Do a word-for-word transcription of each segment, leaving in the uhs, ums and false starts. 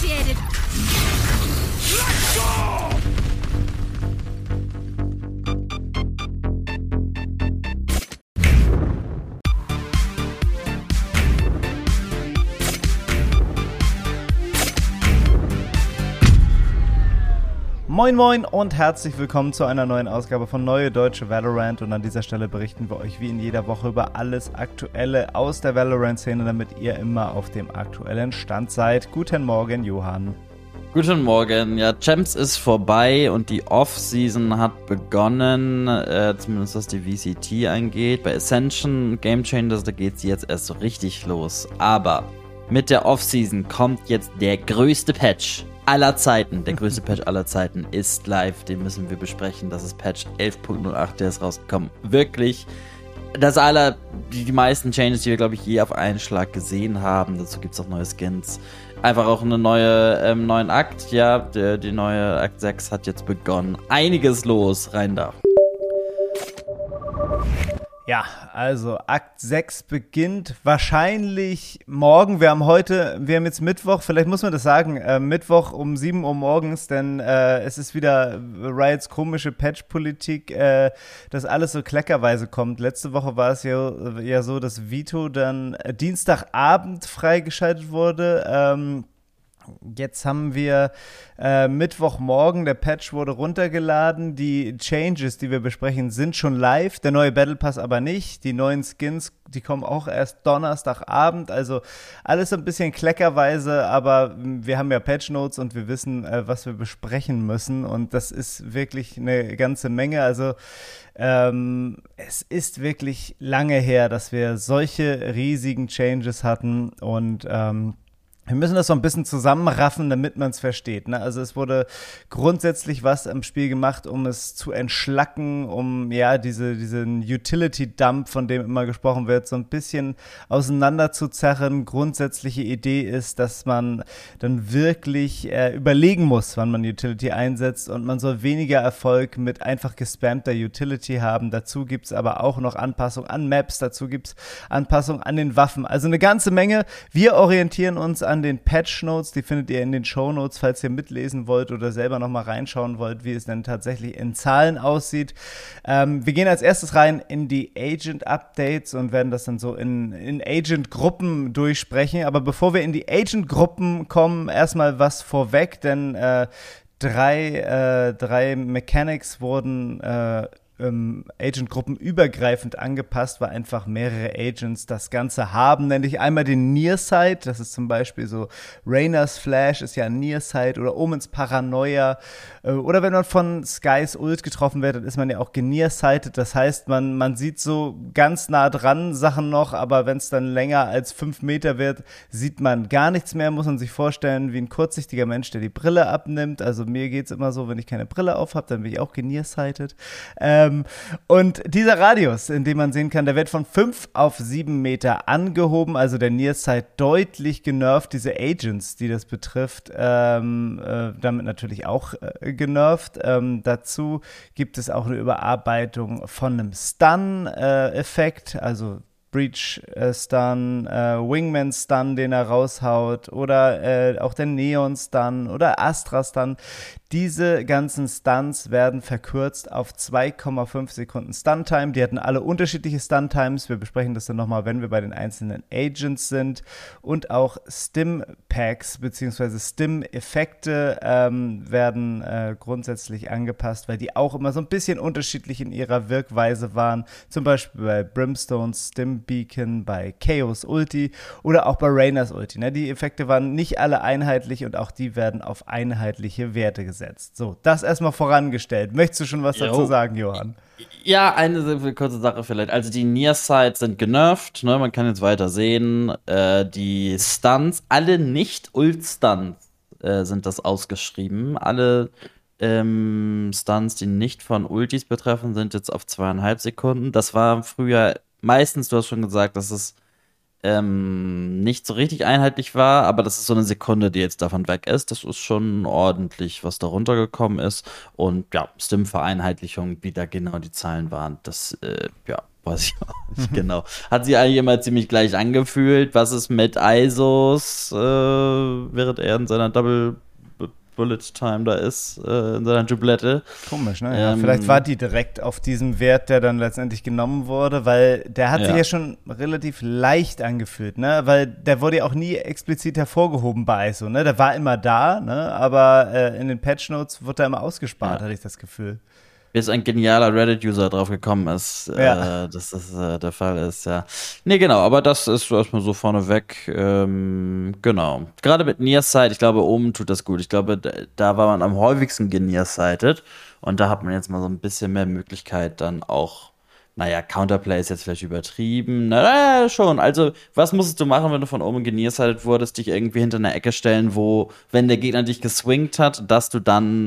initiated. Let's go! Moin moin und herzlich willkommen zu einer neuen Ausgabe von Neue Deutsche Valorant, und an dieser Stelle berichten wir euch wie in jeder Woche über alles Aktuelle aus der Valorant-Szene, damit ihr immer auf dem aktuellen Stand seid. Guten Morgen, Johann. Guten Morgen. Ja, Champs ist vorbei und die Off-Season hat begonnen, äh, zumindest was die V C T angeht. Bei Ascension Game Changers, da geht sie jetzt erst so richtig los. Aber mit der Off-Season kommt jetzt der größte Patch aller Zeiten. Der größte Patch aller Zeiten ist live. Den müssen wir besprechen. Das ist Patch elf Punkt null acht, der ist rausgekommen. Wirklich, das aller, die, die meisten Changes, die wir, glaube ich, je auf einen Schlag gesehen haben. Dazu gibt es auch neue Skins. Einfach auch einen neue, ähm, neuen Akt. Ja, der, die neue Akt sechs hat jetzt begonnen. Einiges los. Rein da. Ja, also Akt sechs beginnt wahrscheinlich morgen. Wir haben heute, wir haben jetzt Mittwoch, vielleicht muss man das sagen, äh, Mittwoch um sieben Uhr morgens, denn äh, es ist wieder Riots komische Patch-Politik, äh, dass alles so kleckerweise kommt. Letzte Woche war es ja, ja so, dass Vito dann äh, Dienstagabend freigeschaltet wurde. Ähm, Jetzt haben wir äh, Mittwochmorgen, der Patch wurde runtergeladen, die Changes, die wir besprechen, sind schon live, der neue Battle Pass aber nicht, die neuen Skins, die kommen auch erst Donnerstagabend, also alles ein bisschen kleckerweise, aber wir haben ja Patch Notes und wir wissen, äh, was wir besprechen müssen, und das ist wirklich eine ganze Menge, also ähm, es ist wirklich lange her, dass wir solche riesigen Changes hatten, und ähm, wir müssen das so ein bisschen zusammenraffen, damit man es versteht, ne? Also es wurde grundsätzlich was am Spiel gemacht, um es zu entschlacken, um ja diese diesen Utility-Dump, von dem immer gesprochen wird, so ein bisschen auseinander zu zerren. Grundsätzliche Idee ist, dass man dann wirklich äh, überlegen muss, wann man Utility einsetzt, und man soll weniger Erfolg mit einfach gespammter Utility haben. Dazu gibt es aber auch noch Anpassungen an Maps, dazu gibt es Anpassungen an den Waffen. Also eine ganze Menge. Wir orientieren uns an den Patch Notes, die findet ihr in den Show Notes, falls ihr mitlesen wollt oder selber nochmal reinschauen wollt, wie es denn tatsächlich in Zahlen aussieht. Ähm, wir gehen als erstes rein in die Agent-Updates und werden das dann so in, in Agent-Gruppen durchsprechen. Aber bevor wir in die Agent-Gruppen kommen, erstmal was vorweg, denn äh, drei, äh, drei Mechanics wurden äh, Ähm, Agent-Gruppen übergreifend angepasst, weil einfach mehrere Agents das Ganze haben, nämlich einmal den Nearsight, das ist zum Beispiel so, Reyna's Flash ist ja ein Nearsight, oder Omens Paranoia, äh, oder wenn man von Skys Ult getroffen wird, dann ist man ja auch genearsighted, das heißt, man, man sieht so ganz nah dran Sachen noch, aber wenn es dann länger als fünf Meter wird, sieht man gar nichts mehr, muss man sich vorstellen, wie ein kurzsichtiger Mensch, der die Brille abnimmt. Also mir geht's immer so, wenn ich keine Brille auf habe, dann bin ich auch genearsighted. Ähm, Und dieser Radius, in dem man sehen kann, der wird von fünf auf sieben Meter angehoben, also der Nearsight deutlich genervt. Diese Agents, die das betrifft, ähm, äh, damit natürlich auch äh, genervt. Ähm, dazu gibt es auch eine Überarbeitung von einem Stun-Effekt, äh, also Breach-Stun, äh, Wingman-Stun, den er raushaut, oder äh, auch der Neon-Stun oder Astra-Stun. Diese ganzen Stunts werden verkürzt auf zwei Komma fünf Sekunden Stun-Time. Die hatten alle unterschiedliche Stun-Times. Wir besprechen das dann nochmal, wenn wir bei den einzelnen Agents sind. Und auch Stim-Packs bzw. Stim-Effekte ähm, werden äh, grundsätzlich angepasst, weil die auch immer so ein bisschen unterschiedlich in ihrer Wirkweise waren. Zum Beispiel bei Brimstones Stim-Beacon, bei Chaos Ulti oder auch bei Reyna's Ulti. Ne? Die Effekte waren nicht alle einheitlich, und auch die werden auf einheitliche Werte gesetzt. So, das erstmal vorangestellt. Möchtest du schon was Jo. dazu sagen, Johann? Ja, eine kurze Sache vielleicht. Also die Nearsights sind genervt, ne? Man kann jetzt weiter sehen. Äh, die Stunts, alle Nicht-Ult-Stunts äh, sind das ausgeschrieben. Alle ähm, Stunts, die nicht von Ultis betreffen, sind jetzt auf zweieinhalb Sekunden. Das war früher meistens, du hast schon gesagt, dass es ähm, nicht so richtig einheitlich war, aber das ist so eine Sekunde, die jetzt davon weg ist. Das ist schon ordentlich, was da runtergekommen ist. Und ja, Stim-Vereinheitlichung, wie da genau die Zahlen waren, das äh, ja, Weiß ich auch nicht genau. Hat sich eigentlich immer ziemlich gleich angefühlt. Was ist mit I S Os, äh, während er in seiner Double Bullet Time da ist, äh, in seiner Doublette. Komisch, ne? Ja, ähm, vielleicht war die direkt auf diesem Wert, der dann letztendlich genommen wurde, weil der hat ja. sich ja schon relativ leicht angefühlt, ne? Weil der wurde ja auch nie explizit hervorgehoben bei I S O, ne? Der war immer da, ne? Aber äh, in den Patch Notes wurde er immer ausgespart, ja. hatte ich das Gefühl. Bis ein genialer Reddit-User drauf gekommen ist, ja. äh, dass das äh, der Fall ist, ja. Nee, genau, aber das ist erstmal so vorneweg, ähm, genau. Gerade mit Nearsight, ich glaube, oben tut das gut. Ich glaube, da, da war man am häufigsten genearsighted und da hat man jetzt mal so ein bisschen mehr Möglichkeit dann auch, naja, Counterplay ist jetzt vielleicht übertrieben. Na, schon. Also, was musstest du machen, wenn du von oben genearsighted wurdest? Dich irgendwie hinter einer Ecke stellen, wo, wenn der Gegner dich geswingt hat, dass du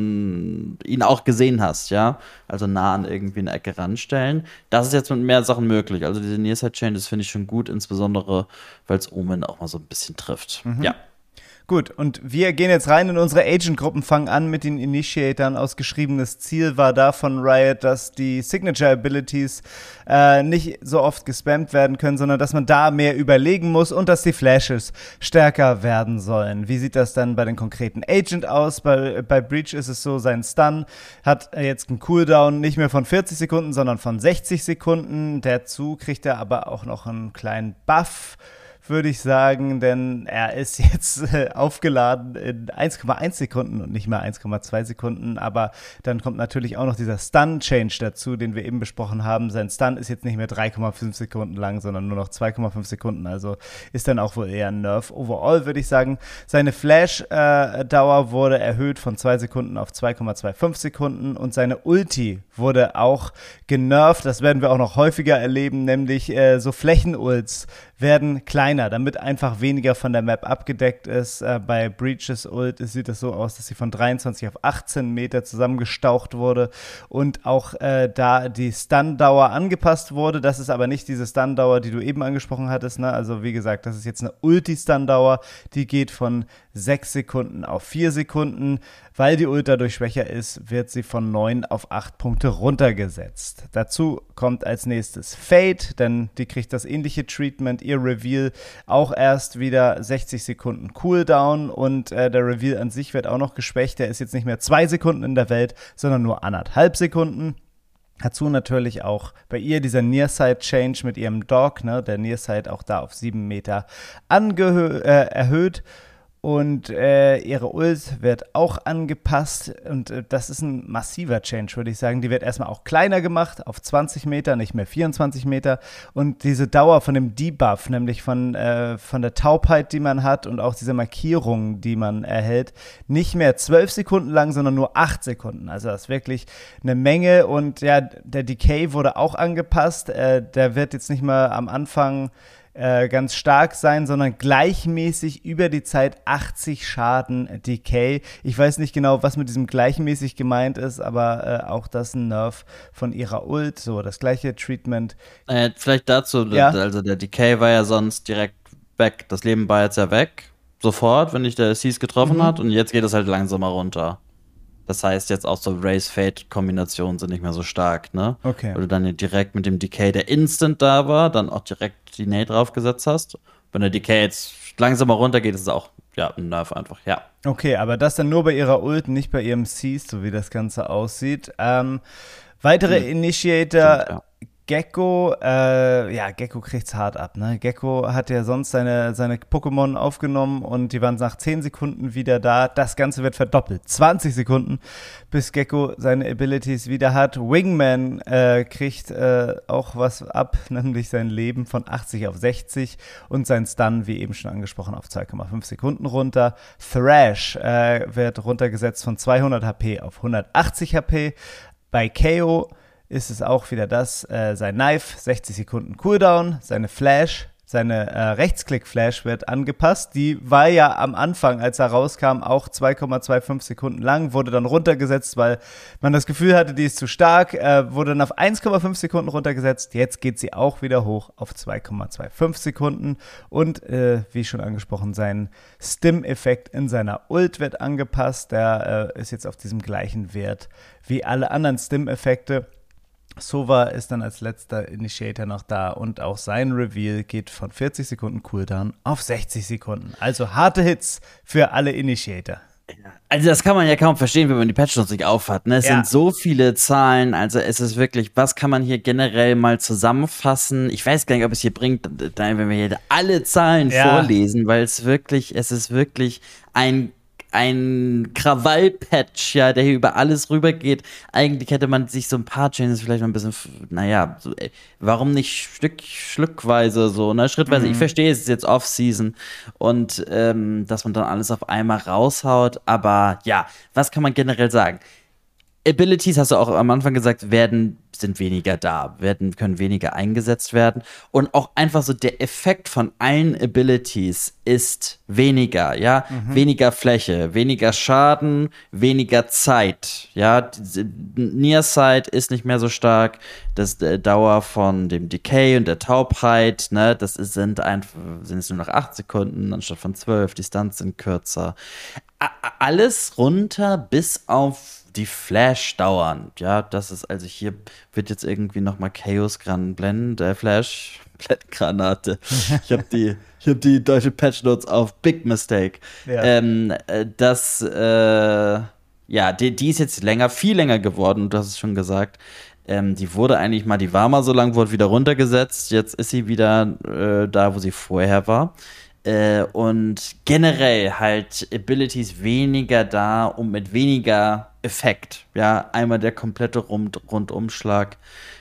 dann ihn auch gesehen hast, ja? Also nah an irgendwie eine Ecke ranstellen. Das ist jetzt mit mehr Sachen möglich. Also diese Nearsight-Chain, das finde ich schon gut, insbesondere, weil es Omen auch mal so ein bisschen trifft. Mhm. Ja. Gut, und wir gehen jetzt rein in unsere Agent-Gruppen, fangen an mit den Initiatoren. Ausgeschriebenes Ziel war da von Riot, dass die Signature-Abilities äh, nicht so oft gespammt werden können, sondern dass man da mehr überlegen muss und dass die Flashes stärker werden sollen. Wie sieht das dann bei den konkreten Agent aus? Bei, bei Breach ist es so, sein Stun hat jetzt einen Cooldown nicht mehr von vierzig Sekunden, sondern von sechzig Sekunden. Dazu kriegt er aber auch noch einen kleinen Buff, würde ich sagen, denn er ist jetzt äh, aufgeladen in eins Komma eins Sekunden und nicht mehr eins Komma zwei Sekunden, aber dann kommt natürlich auch noch dieser Stun-Change dazu, den wir eben besprochen haben. Sein Stun ist jetzt nicht mehr drei Komma fünf Sekunden lang, sondern nur noch zwei Komma fünf Sekunden, also ist dann auch wohl eher ein Nerf. Overall würde ich sagen, seine Flash-Dauer äh, wurde erhöht von zwei Sekunden auf zwei Komma fünfundzwanzig Sekunden und seine Ulti wurde auch genervt. Das werden wir auch noch häufiger erleben, nämlich äh, so Flächen-Ults werden kleiner, damit einfach weniger von der Map abgedeckt ist. Äh, bei Breaches Ult sieht es so aus, dass sie von dreiundzwanzig auf achtzehn Meter zusammengestaucht wurde und auch äh, da die Stun-Dauer angepasst wurde. Das ist aber nicht diese Stun-Dauer, die du eben angesprochen hattest, ne? Also wie gesagt, das ist jetzt eine Ulti-Stun-Dauer, die geht von sechs Sekunden auf vier Sekunden. Weil die Ult dadurch schwächer ist, wird sie von neun auf acht Punkte runtergesetzt. Dazu kommt als nächstes Fade, denn die kriegt das ähnliche Treatment. Ihr Reveal auch erst wieder sechzig Sekunden Cooldown und äh, der Reveal an sich wird auch noch geschwächt. Der ist jetzt nicht mehr zwei Sekunden in der Welt, sondern nur anderthalb Sekunden. Dazu natürlich auch bei ihr dieser Nearsight-Change mit ihrem Dog, ne, der Nearsight auch da auf sieben Meter angehö- äh, erhöht. Und äh, ihre Ult wird auch angepasst und äh, das ist ein massiver Change, würde ich sagen. Die wird erstmal auch kleiner gemacht, auf zwanzig Meter, nicht mehr vierundzwanzig Meter. Und diese Dauer von dem Debuff, nämlich von, äh, von der Taubheit, die man hat und auch diese Markierungen, die man erhält, nicht mehr zwölf Sekunden lang, sondern nur acht Sekunden. Also das ist wirklich eine Menge. Und ja, der Decay wurde auch angepasst. Äh, der wird jetzt nicht mehr am Anfang ganz stark sein, sondern gleichmäßig über die Zeit achtzig Schaden Decay. Ich weiß nicht genau, was mit diesem gleichmäßig gemeint ist, aber äh, auch das ein Nerf von ihrer Ult, so das gleiche Treatment. Äh, vielleicht dazu, ja? Also der Decay war ja sonst direkt weg. Das Leben war jetzt ja weg, sofort, wenn dich der Seas getroffen mhm. hat und jetzt geht es halt langsamer runter. Das heißt, jetzt auch so Race-Fade-Kombinationen sind nicht mehr so stark, ne? Okay. Weil du dann direkt mit dem Decay, der instant da war, dann auch direkt die Nade draufgesetzt hast. Wenn der Decay jetzt langsamer runtergeht, ist es auch, ja, ein Nerf einfach, ja. Okay, aber das dann nur bei ihrer Ult, nicht bei ihrem Seas, so wie das Ganze aussieht. Ähm, weitere hm. Initiator, Stimmt, ja. Gecko, äh, ja, Gecko kriegt's hart ab, ne? Gecko hat ja sonst seine, seine Pokémon aufgenommen und die waren nach zehn Sekunden wieder da. Das Ganze wird verdoppelt. zwanzig Sekunden, bis Gecko seine Abilities wieder hat. Wingman äh, kriegt äh, auch was ab, nämlich sein Leben von achtzig auf sechzig und sein Stun, wie eben schon angesprochen, auf zwei Komma fünf Sekunden runter. Thrash äh, wird runtergesetzt von zweihundert H P auf hundertachtzig H P. Bei K O ist es auch wieder das, äh, sein Knife, sechzig Sekunden Cooldown, seine Flash, seine äh, Rechtsklick-Flash wird angepasst. Die war ja am Anfang, als er rauskam, auch zwei Komma fünfundzwanzig Sekunden lang, wurde dann runtergesetzt, weil man das Gefühl hatte, die ist zu stark, äh, wurde dann auf eins Komma fünf Sekunden runtergesetzt. Jetzt geht sie auch wieder hoch auf zwei Komma fünfundzwanzig Sekunden und äh, wie schon angesprochen, sein Stim-Effekt in seiner Ult wird angepasst. Der äh, ist jetzt auf diesem gleichen Wert wie alle anderen Stim-Effekte. Sova ist dann als letzter Initiator noch da und auch sein Reveal geht von vierzig Sekunden Cooldown auf sechzig Sekunden. Also harte Hits für alle Initiator. Also das kann man ja kaum verstehen, wenn man die Patch-Notes nicht aufhat. Ne? Es Ja. sind so viele Zahlen, also es ist wirklich, was kann man hier generell mal zusammenfassen? Ich weiß gar nicht, ob es hier bringt, wenn wir hier alle Zahlen Ja. vorlesen, weil es wirklich, es ist wirklich ein ein Krawall-Patch, ja, der hier über alles rübergeht. Eigentlich hätte man sich so ein paar Changes vielleicht noch ein bisschen, naja, so, ey, warum nicht Stück, Stückweise so, ne, schrittweise. Mhm. Ich verstehe, es ist jetzt Off-Season und ähm, dass man dann alles auf einmal raushaut, aber ja, was kann man generell sagen? Abilities, hast du auch am Anfang gesagt, werden, sind weniger da, werden, können weniger eingesetzt werden. Und auch einfach so der Effekt von allen Abilities ist weniger, ja, mhm. weniger Fläche, weniger Schaden, weniger Zeit, ja. Nearsight ist nicht mehr so stark, das äh, Dauer von dem Decay und der Taubheit, ne, das ist, sind einfach, sind es nur noch acht Sekunden anstatt von zwölf, die Stunts sind kürzer. A- alles runter bis auf die Flash dauern. Ja, das ist, also hier wird jetzt irgendwie nochmal Chaos Gran blenden, der Flash Granate. Ich habe die, ich hab die deutsche Patch Notes auf Big Mistake. Ja. Ähm, das, äh, ja, die, die ist jetzt länger, viel länger geworden, du hast es schon gesagt. Ähm, die wurde eigentlich mal, die war mal so lang, wurde wieder runtergesetzt. Jetzt ist sie wieder äh, da, wo sie vorher war. Äh, und generell halt Abilities weniger da und mit weniger Effekt. Ja, einmal der komplette Rund Rundumschlag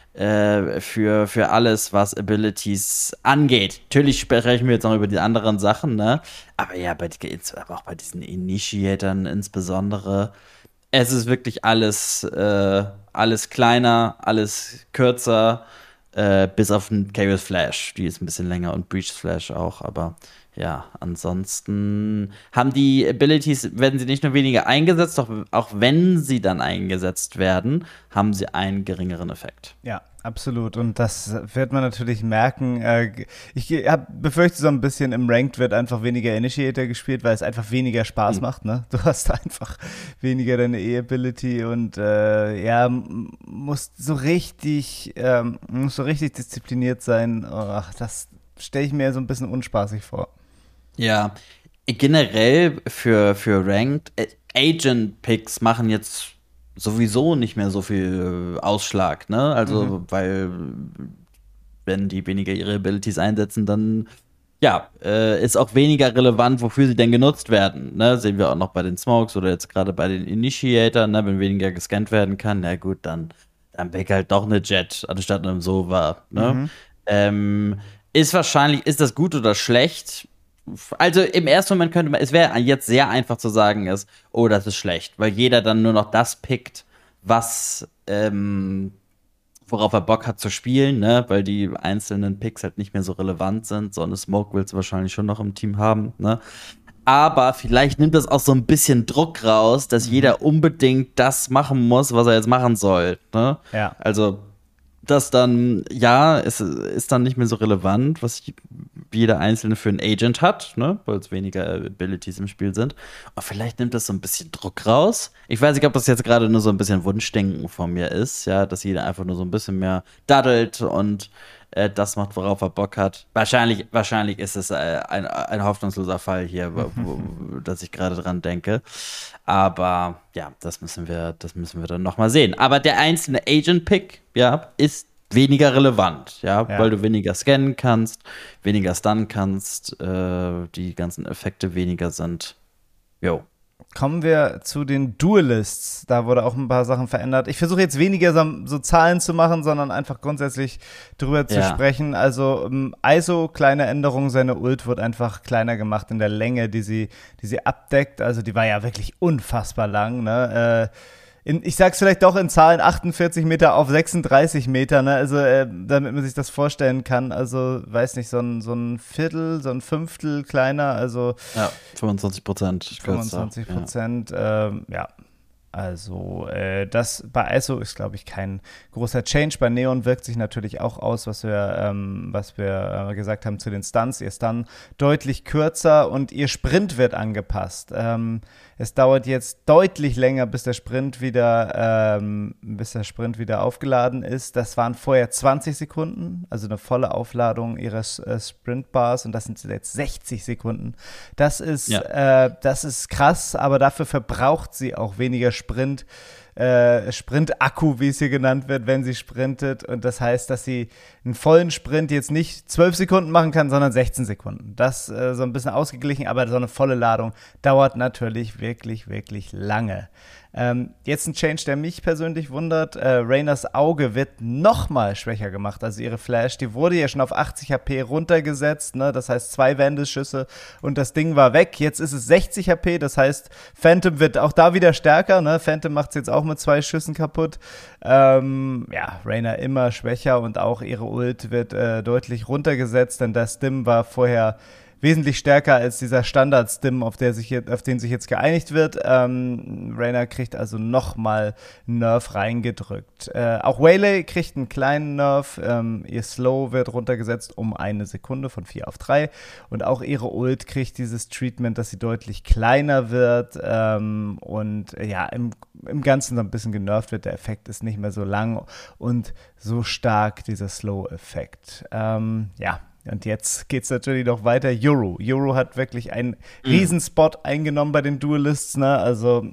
äh, für, für alles, was Abilities angeht. Natürlich sprechen wir jetzt noch über die anderen Sachen, ne? Aber ja, bei, aber auch bei diesen Initiatoren insbesondere. Es ist wirklich alles, äh, alles kleiner, alles kürzer, äh, bis auf den Chaos Flash. Die ist ein bisschen länger und Breach Flash auch, aber ja, ansonsten haben die Abilities, werden sie nicht nur weniger eingesetzt, doch auch wenn sie dann eingesetzt werden, haben sie einen geringeren Effekt. Ja, absolut. Und das wird man natürlich merken. Ich hab, befürchte so ein bisschen, im Ranked wird einfach weniger Initiator gespielt, weil es einfach weniger Spaß mhm. macht. Ne? Du hast einfach weniger deine E-Ability und äh, ja, musst so richtig, ähm, musst so richtig diszipliniert sein. Ach, das stelle ich mir so ein bisschen unspaßig vor. Ja, generell für, für Ranked, Agent-Picks machen jetzt sowieso nicht mehr so viel Ausschlag, ne? Also, mhm. weil wenn die weniger ihre Abilities einsetzen, dann ja, äh, ist auch weniger relevant, wofür sie denn genutzt werden, ne? Sehen wir auch noch bei den Smokes oder jetzt gerade bei den Initiator, ne? Wenn weniger gescannt werden kann, na gut, dann, dann pick halt doch eine Jet anstatt einem Sova, ne? Mhm. Ähm, ist wahrscheinlich, ist das gut oder schlecht? Also im ersten Moment könnte man, es wäre jetzt sehr einfach zu sagen, ist, oh, das ist schlecht, weil jeder dann nur noch das pickt, was, ähm, worauf er Bock hat zu spielen, ne, weil die einzelnen Picks halt nicht mehr so relevant sind, so eine Smoke willst du wahrscheinlich schon noch im Team haben, ne. Aber vielleicht nimmt das auch so ein bisschen Druck raus, dass jeder unbedingt das machen muss, was er jetzt machen soll, ne. Ja. Also das dann, ja, es ist dann nicht mehr so relevant, was jeder Einzelne für einen Agent hat, ne, weil es weniger Abilities im Spiel sind. Aber vielleicht nimmt das so ein bisschen Druck raus. Ich weiß nicht, ob das jetzt gerade nur so ein bisschen Wunschdenken von mir ist, ja, dass jeder einfach nur so ein bisschen mehr daddelt und äh, das macht, worauf er Bock hat. Wahrscheinlich, wahrscheinlich ist es äh, ein, ein hoffnungsloser Fall hier, wo, wo, dass ich gerade dran denke. Aber ja, das müssen wir, das müssen wir dann noch mal sehen. Aber der einzelne Agent-Pick, ja, ist weniger relevant, ja, ja, weil du weniger scannen kannst, weniger stunnen kannst, äh, die ganzen Effekte weniger sind. Jo. Kommen wir zu den Duelists. Da wurde auch ein paar Sachen verändert. Ich versuche jetzt weniger so, so Zahlen zu machen, sondern einfach grundsätzlich drüber zu ja. sprechen. Also um, I S O, kleine Änderung, seine Ult wird einfach kleiner gemacht in der Länge, die sie, die sie abdeckt. Also die war ja wirklich unfassbar lang, ne? Äh, In, ich sag's vielleicht doch in Zahlen, achtundvierzig Meter auf sechsunddreißig Meter, ne? Also, äh, damit man sich das vorstellen kann. Also, weiß nicht, so ein, so ein Viertel, so ein Fünftel kleiner, also. Ja, fünfundzwanzig Prozent. fünfundzwanzig Prozent, ja. Ähm, ja. Also äh, das bei I S O ist, glaube ich, kein großer Change. Bei Neon wirkt sich natürlich auch aus, was wir, ähm, was wir äh, gesagt haben zu den Stunts. Ihr Stun deutlich kürzer und ihr Sprint wird angepasst. Ähm, es dauert jetzt deutlich länger, bis der Sprint wieder, ähm, bis der Sprint wieder aufgeladen ist. Das waren vorher zwanzig Sekunden, also eine volle Aufladung ihres äh, Sprintbars, und das sind jetzt sechzig Sekunden. Das ist, ja. äh, das ist krass, aber dafür verbraucht sie auch weniger Sprint, äh, Sprint-Akku, wie es hier genannt wird, wenn sie sprintet. Und das heißt, dass sie einen vollen Sprint jetzt nicht zwölf Sekunden machen kann, sondern sechzehn Sekunden. Das äh, so ein bisschen ausgeglichen, aber so eine volle Ladung dauert natürlich wirklich, wirklich lange. Ähm, jetzt ein Change, der mich persönlich wundert. Äh, Reynas Auge wird noch mal schwächer gemacht. Also ihre Flash, die wurde ja schon auf achtzig H P runtergesetzt, ne? Das heißt zwei Wendeschüsse und das Ding war weg. Jetzt ist es sechzig H P, das heißt Phantom wird auch da wieder stärker, ne? Phantom macht es jetzt auch mit zwei Schüssen kaputt. Ähm, ja, Reyna immer schwächer und auch ihre Ult wird äh, deutlich runtergesetzt, denn der Stim war vorher wesentlich stärker als dieser Standard-Stim, auf, der sich jetzt, auf den sich jetzt geeinigt wird. Ähm, Reyna kriegt also nochmal einen Nerf reingedrückt. Äh, auch Waylay kriegt einen kleinen Nerf. Ähm, ihr Slow wird runtergesetzt um eine Sekunde von vier auf drei. Und auch ihre Ult kriegt dieses Treatment, dass sie deutlich kleiner wird ähm, und äh, ja, im, im Ganzen so ein bisschen genervt wird. Der Effekt ist nicht mehr so lang und so stark, dieser Slow-Effekt. Ähm, ja, und jetzt geht's natürlich noch weiter. Yoru. Yoru hat wirklich einen mhm. Riesenspot eingenommen bei den Duelists, ne? Also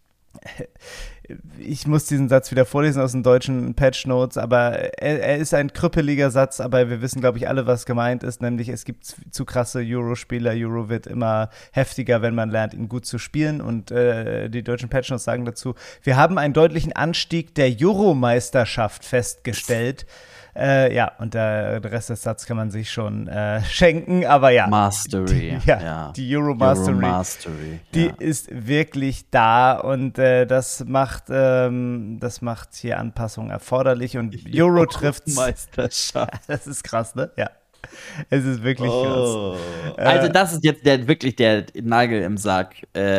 ich muss diesen Satz wieder vorlesen aus den deutschen Patch-Notes, aber er, er ist ein krüppeliger Satz, aber wir wissen, glaube ich, alle, was gemeint ist, nämlich es gibt zu, zu krasse Euro-Spieler. Euro wird immer heftiger, wenn man lernt, ihn gut zu spielen, und äh, die deutschen Patch-Notes sagen dazu, wir haben einen deutlichen Anstieg der Euro-Meisterschaft festgestellt. Äh, ja, und der, der Rest des Satzes kann man sich schon äh, schenken, aber ja. Mastery. Die, ja, ja, die Euro Mastery, Euro Mastery die ja. ist wirklich da, und äh, das macht ähm, das macht hier Anpassungen erforderlich, und Euro trifft's. Meisterschaft. Das ist krass, ne? Ja. Es ist wirklich oh. krass. Also das ist jetzt der, wirklich der Nagel im Sarg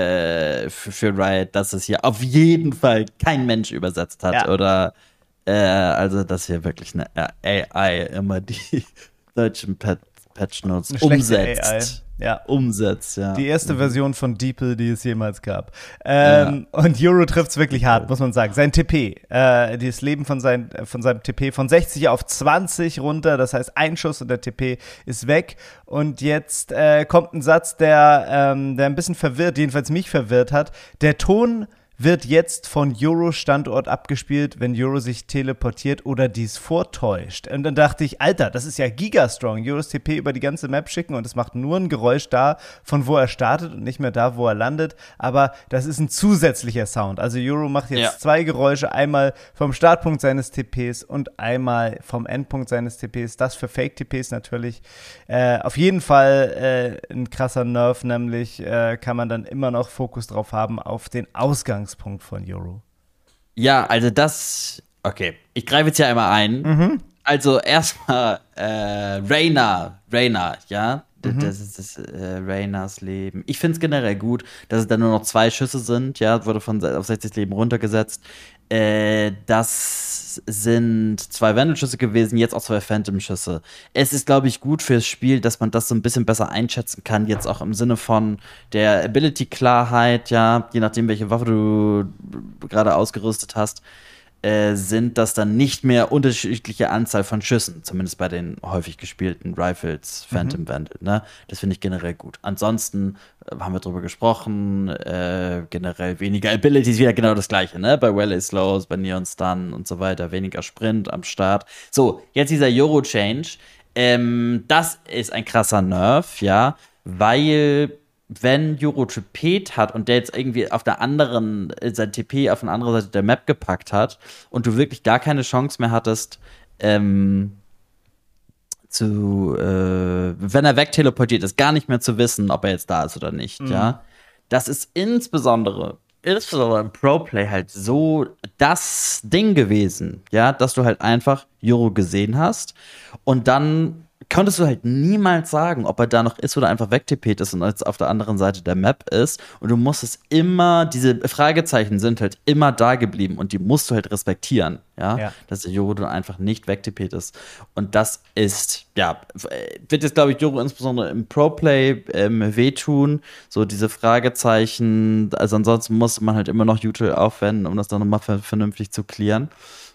äh, für, für Riot, dass es hier auf jeden Fall kein Mensch übersetzt hat, ja. oder Äh, also, dass hier wirklich eine A I immer die deutschen Pat- Patch-Notes umsetzt. A I. Ja. Umsetzt, ja. Die erste mhm. Version von DeepL, die es jemals gab. Ähm, ja. Und Euro trifft es wirklich hart, muss man sagen. Sein T P, äh, das Leben von, sein, von seinem T P von sechzig auf zwanzig runter, das heißt ein Schuss und der T P ist weg. Und jetzt äh, kommt ein Satz, der, ähm, der ein bisschen verwirrt, jedenfalls mich verwirrt hat. Der Ton wird jetzt von Euro-Standort abgespielt, wenn Euro sich teleportiert oder dies vortäuscht. Und dann dachte ich, Alter, das ist ja gigastrong. Euros T P über die ganze Map schicken und es macht nur ein Geräusch da, von wo er startet und nicht mehr da, wo er landet. Aber das ist ein zusätzlicher Sound. Also Euro macht jetzt ja. zwei Geräusche, einmal vom Startpunkt seines T Ps und einmal vom Endpunkt seines T Ps. Das für Fake-T Ps natürlich. Äh, auf jeden Fall äh, ein krasser Nerf, nämlich äh, kann man dann immer noch Fokus drauf haben auf den Ausgang Punkt von Euro. Ja, also das, okay, ich greife jetzt ja einmal ein. Mhm. Also erstmal äh, Reyna, Reyna, ja, mhm. das ist das, äh, Reynas Leben. Ich finde es generell gut, dass es dann nur noch zwei Schüsse sind, ja, wurde von auf sechzig Leben runtergesetzt. Äh, das sind zwei Wandelschüsse gewesen, jetzt auch zwei Phantom-Schüsse. Es ist, glaube ich, gut fürs Spiel, dass man das so ein bisschen besser einschätzen kann, jetzt auch im Sinne von der Ability-Klarheit, ja, je nachdem, welche Waffe du gerade ausgerüstet hast, äh, sind das dann nicht mehr unterschiedliche Anzahl von Schüssen, zumindest bei den häufig gespielten Rifles, Phantom mhm. Vandal, ne? Das finde ich generell gut. Ansonsten äh, haben wir drüber gesprochen, äh, generell weniger Abilities, wieder genau das Gleiche, ne? Bei Waylay Slows, bei Neon Stun und so weiter, weniger Sprint am Start. So, jetzt dieser Euro-Change, ähm, das ist ein krasser Nerf, ja, weil wenn Euro Tripet hat und der jetzt irgendwie auf der anderen, sein T P auf eine andere Seite der Map gepackt hat und du wirklich gar keine Chance mehr hattest, ähm, zu, äh, wenn er wegteleportiert ist, gar nicht mehr zu wissen, ob er jetzt da ist oder nicht, mhm. ja. Das ist insbesondere, insbesondere im Pro-Play halt so das Ding gewesen, ja, dass du halt einfach Euro gesehen hast und dann konntest du halt niemals sagen, ob er da noch ist oder einfach wegtippet ist und jetzt auf der anderen Seite der Map ist. Und du musstest immer, diese Fragezeichen sind halt immer da geblieben und die musst du halt respektieren, ja, ja. Dass der Yoru dann einfach nicht wegtippet ist. Und das ist, ja, wird jetzt, glaube ich, Yoru insbesondere im Pro-Play ähm, wehtun. So diese Fragezeichen, also ansonsten musste man halt immer noch Util aufwenden, um das dann nochmal vernünftig zu clearen.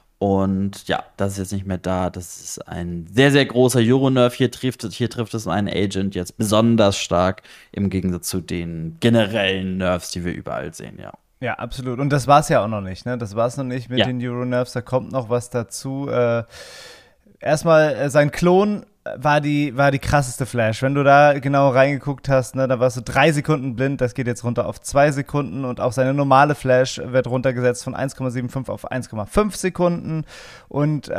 Und ja, das ist jetzt nicht mehr da. Das ist ein sehr, sehr großer Euro-Nerf. Hier trifft, hier trifft es einen Agent jetzt besonders stark im Gegensatz zu den generellen Nerfs, die wir überall sehen, ja. Ja, absolut. Und das war es ja auch noch nicht, ne? Das war es noch nicht mit ja. den Euro-Nerfs. Da kommt noch was dazu. Äh, erstmal äh, sein Klon war die, war die krasseste Flash. Wenn du da genau reingeguckt hast, ne, da warst du drei Sekunden blind, das geht jetzt runter auf zwei Sekunden und auch seine normale Flash wird runtergesetzt von eins Komma fünfundsiebzig auf eins Komma fünf Sekunden und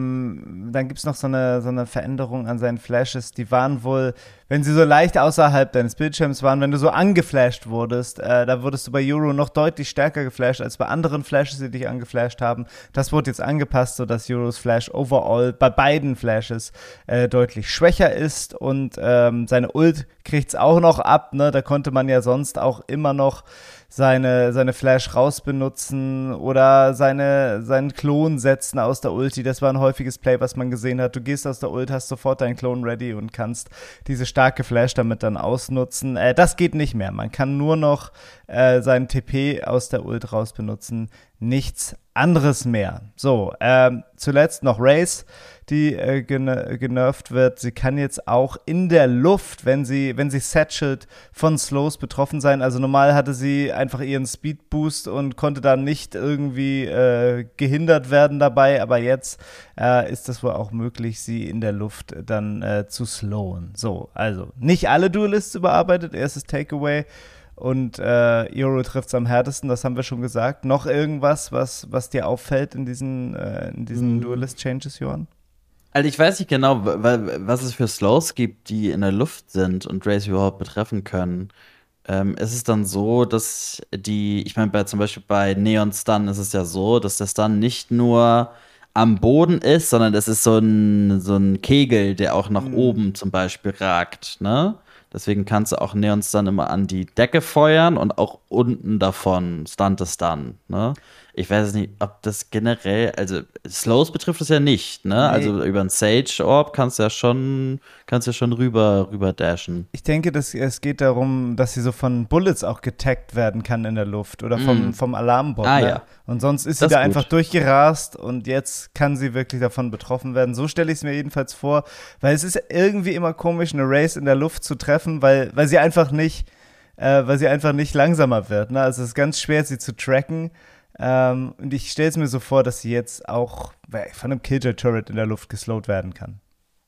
ähm, dann gibt's noch so eine, so eine Veränderung an seinen Flashes, die waren wohl, wenn sie so leicht außerhalb deines Bildschirms waren, wenn du so angeflasht wurdest, äh, da wurdest du bei Yoru noch deutlich stärker geflasht als bei anderen Flashes, die dich angeflasht haben. Das wurde jetzt angepasst, sodass Yorus Flash overall bei beiden Flashes äh, deutlich schwächer ist und ähm, seine Ult kriegt's auch noch ab, ne? Da konnte man ja sonst auch immer noch seine, seine Flash rausbenutzen oder seine, seinen Klon setzen aus der Ulti. Das war ein häufiges Play, was man gesehen hat. Du gehst aus der Ult, hast sofort deinen Klon ready und kannst diese starke Flash damit dann ausnutzen. Äh, das geht nicht mehr. Man kann nur noch äh, seinen T P aus der Ult raus benutzen. Nichts anderes mehr. So, ähm, zuletzt noch Raze, die äh, gen- genervt wird. Sie kann jetzt auch in der Luft, wenn sie, wenn sie satchelt, von Slows betroffen sein. Also normal hatte sie einfach ihren Speed Boost und konnte da nicht irgendwie äh, gehindert werden dabei, aber jetzt äh, ist das wohl auch möglich, sie in der Luft dann äh, zu slowen. So, also nicht alle Duelists überarbeitet, erstes Takeaway. Und äh, Yoru trifft es am härtesten, das haben wir schon gesagt. Noch irgendwas, was, was dir auffällt in diesen, äh, in diesen mhm. Duelist-Changes, Johann? Also ich weiß nicht genau, was es für Slows gibt, die in der Luft sind und Raze überhaupt betreffen können. Ähm, es ist dann so, dass die, ich meine, bei, zum Beispiel bei Neon Stun ist es ja so, dass der Stun nicht nur am Boden ist, sondern es ist so ein, so ein Kegel, der auch nach mhm. oben zum Beispiel ragt, ne? Deswegen kannst du auch Neons dann immer an die Decke feuern und auch unten davon Stun to Stun, ne? Ich weiß nicht, ob das generell, also Slows betrifft es ja nicht, ne? Nee. Also über einen Sage Orb kannst du ja schon, kannst ja schon rüber, rüber dashen. Ich denke, dass es geht darum, dass sie so von Bullets auch getaggt werden kann in der Luft oder vom, mm. vom Alarmbot. Ah, ne? Ja. Und sonst ist das sie da ist einfach durchgerast und jetzt kann sie wirklich davon betroffen werden. So stelle ich es mir jedenfalls vor, weil es ist irgendwie immer komisch, eine Race in der Luft zu treffen, weil, weil sie einfach nicht, äh, weil sie einfach nicht langsamer wird, ne? Also es ist ganz schwer, sie zu tracken. Ähm, und ich stelle es mir so vor, dass sie jetzt auch von einem Killjoy-Turret in der Luft geslowt werden kann.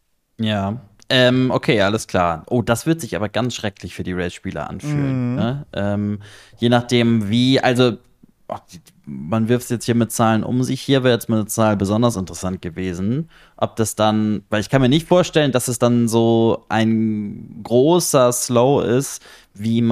Ja, ähm, okay, alles klar. Oh, das wird sich aber ganz schrecklich für die Race-Spieler anfühlen. Mhm. Ne? Ähm, je nachdem, wie, also ach, man wirft es jetzt hier mit Zahlen um sich. Hier wäre jetzt mal eine Zahl besonders interessant gewesen. Ob das dann, weil ich kann mir nicht vorstellen, dass es dann so ein großer Slow ist, wie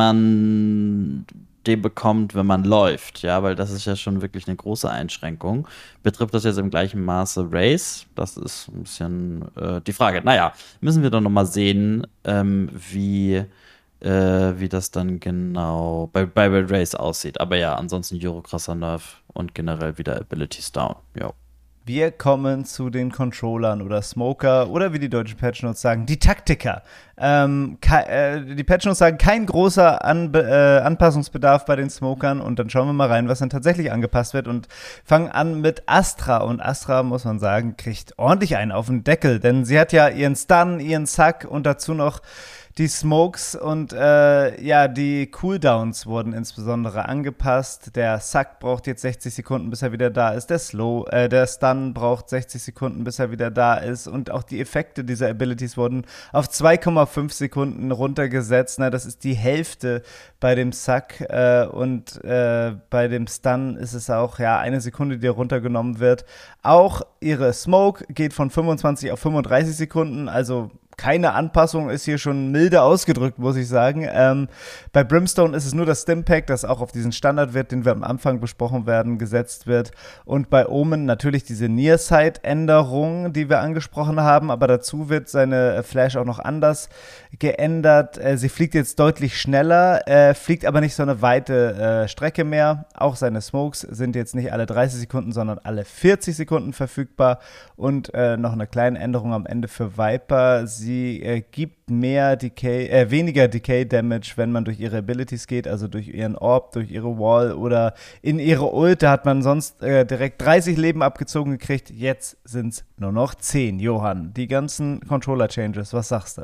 man den bekommt, wenn man läuft, ja, weil das ist ja schon wirklich eine große Einschränkung. Betrifft das jetzt im gleichen Maße Race? Das ist ein bisschen äh, die Frage. Naja, müssen wir doch noch mal sehen, ähm, wie, äh, wie das dann genau bei, bei Race aussieht. Aber ja, ansonsten Yoru krasser Nerf und generell wieder Abilities down. Ja. Wir kommen zu den Controllern oder Smoker oder wie die deutschen Patch Notes sagen, die Taktiker. Ähm, ke- äh, die Patch Notes sagen, kein großer An- äh, Anpassungsbedarf bei den Smokern und dann schauen wir mal rein, was dann tatsächlich angepasst wird und fangen an mit Astra und Astra, muss man sagen, kriegt ordentlich einen auf den Deckel, denn sie hat ja ihren Stun, ihren Zack und dazu noch die Smokes und äh, ja, die Cooldowns wurden insbesondere angepasst. Der Sack braucht jetzt sechzig Sekunden, bis er wieder da ist. Der Slow, äh, der Stun braucht sechzig Sekunden, bis er wieder da ist. Und auch die Effekte dieser Abilities wurden auf zwei Komma fünf Sekunden runtergesetzt. Na, das ist die Hälfte bei dem Sack. Äh, und äh, bei dem Stun ist es auch ja eine Sekunde, die runtergenommen wird. Auch ihre Smoke geht von fünfundzwanzig auf fünfunddreißig Sekunden, also keine Anpassung, ist hier schon milde ausgedrückt, muss ich sagen. Ähm, bei Brimstone ist es nur das Stimpack, das auch auf diesen Standardwert, den wir am Anfang besprochen werden, gesetzt wird. Und bei Omen natürlich diese Nearsight-Änderung, die wir angesprochen haben, aber dazu wird seine Flash auch noch anders geändert. Äh, sie fliegt jetzt deutlich schneller, äh, fliegt aber nicht so eine weite äh, Strecke mehr. Auch seine Smokes sind jetzt nicht alle dreißig Sekunden, sondern alle vierzig Sekunden verfügbar. Und äh, noch eine kleine Änderung am Ende für Viper. Sie äh, gibt mehr Decay, äh, weniger Decay Damage, wenn man durch ihre Abilities geht, also durch ihren Orb, durch ihre Wall oder in ihre Ult. Da hat man sonst äh, direkt dreißig Leben abgezogen gekriegt. Jetzt sind es nur noch zehn. Johann, die ganzen Controller-Changes, was sagst du?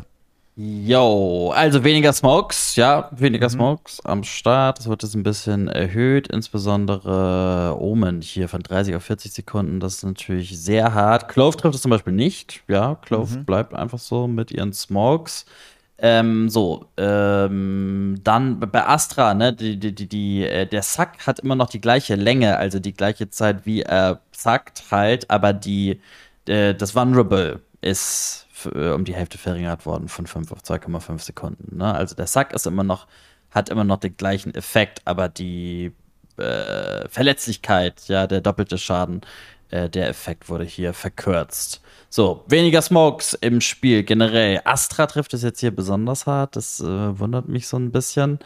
Yo, also weniger Smokes, ja, weniger mhm. Smokes am Start. Es wird jetzt ein bisschen erhöht, insbesondere Omen hier von dreißig auf vierzig Sekunden. Das ist natürlich sehr hart. Clove trifft es zum Beispiel nicht. Ja, Clove mhm. bleibt einfach so mit ihren Smokes. Ähm, so, ähm, dann bei Astra, ne, die, die, die, die, äh, der Sack hat immer noch die gleiche Länge, also die gleiche Zeit, wie er sackt halt, aber die, äh, das Vulnerable ist um die Hälfte verringert worden von fünf auf zwei Komma fünf Sekunden. Ne? Also der Sack ist immer noch, hat immer noch den gleichen Effekt, aber die äh, Verletzlichkeit, ja, der doppelte Schaden, äh, der Effekt wurde hier verkürzt. So, weniger Smokes im Spiel generell. Astra trifft es jetzt hier besonders hart, das äh, wundert mich so ein bisschen.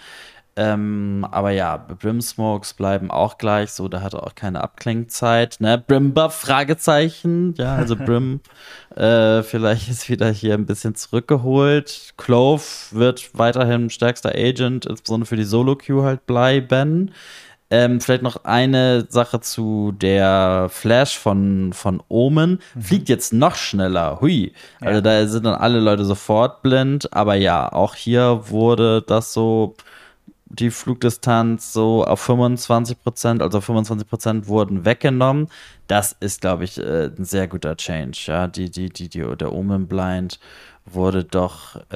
Ähm, aber ja, Brim-Smokes bleiben auch gleich, so, da hat er auch keine Abklingzeit, ne, Brim-Buff, Fragezeichen, ja, also Brim äh, vielleicht ist wieder hier ein bisschen zurückgeholt. Clove wird weiterhin stärkster Agent, insbesondere für die Solo-Queue halt bleiben. Ähm, vielleicht noch eine Sache zu der Flash von, von Omen. Mhm. Fliegt jetzt noch schneller. Hui. Also ja. Da sind dann alle Leute sofort blind. Aber ja, auch hier wurde das so, die Flugdistanz so auf fünfundzwanzig Prozent, also fünfundzwanzig Prozent wurden weggenommen. Das ist, glaube ich, ein sehr guter Change. Ja, die, die, die, die, der Omen Blind wurde doch, äh,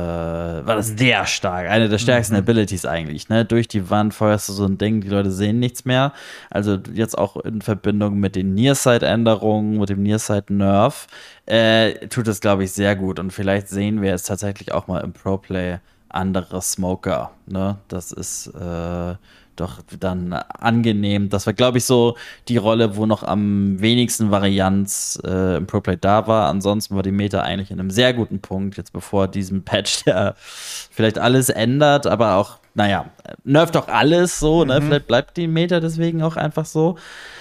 war das sehr stark. Eine der stärksten mhm. Abilities eigentlich, ne? Durch die Wand feuerst du so ein Ding, die Leute sehen nichts mehr. Also jetzt auch in Verbindung mit den Nearsight-Änderungen, mit dem Nearsight-Nerf, äh, tut es, glaube ich, sehr gut. Und vielleicht sehen wir es tatsächlich auch mal im Pro-Play andere Smoker, ne? Das ist äh, doch dann angenehm. Das war, glaube ich, so die Rolle, wo noch am wenigsten Varianz äh, im Pro-Play da war. Ansonsten war die Meta eigentlich in einem sehr guten Punkt, jetzt bevor diesem Patch, der vielleicht alles ändert, aber auch, naja, nervt doch alles so, mhm. ne? Vielleicht bleibt die Meta deswegen auch einfach so.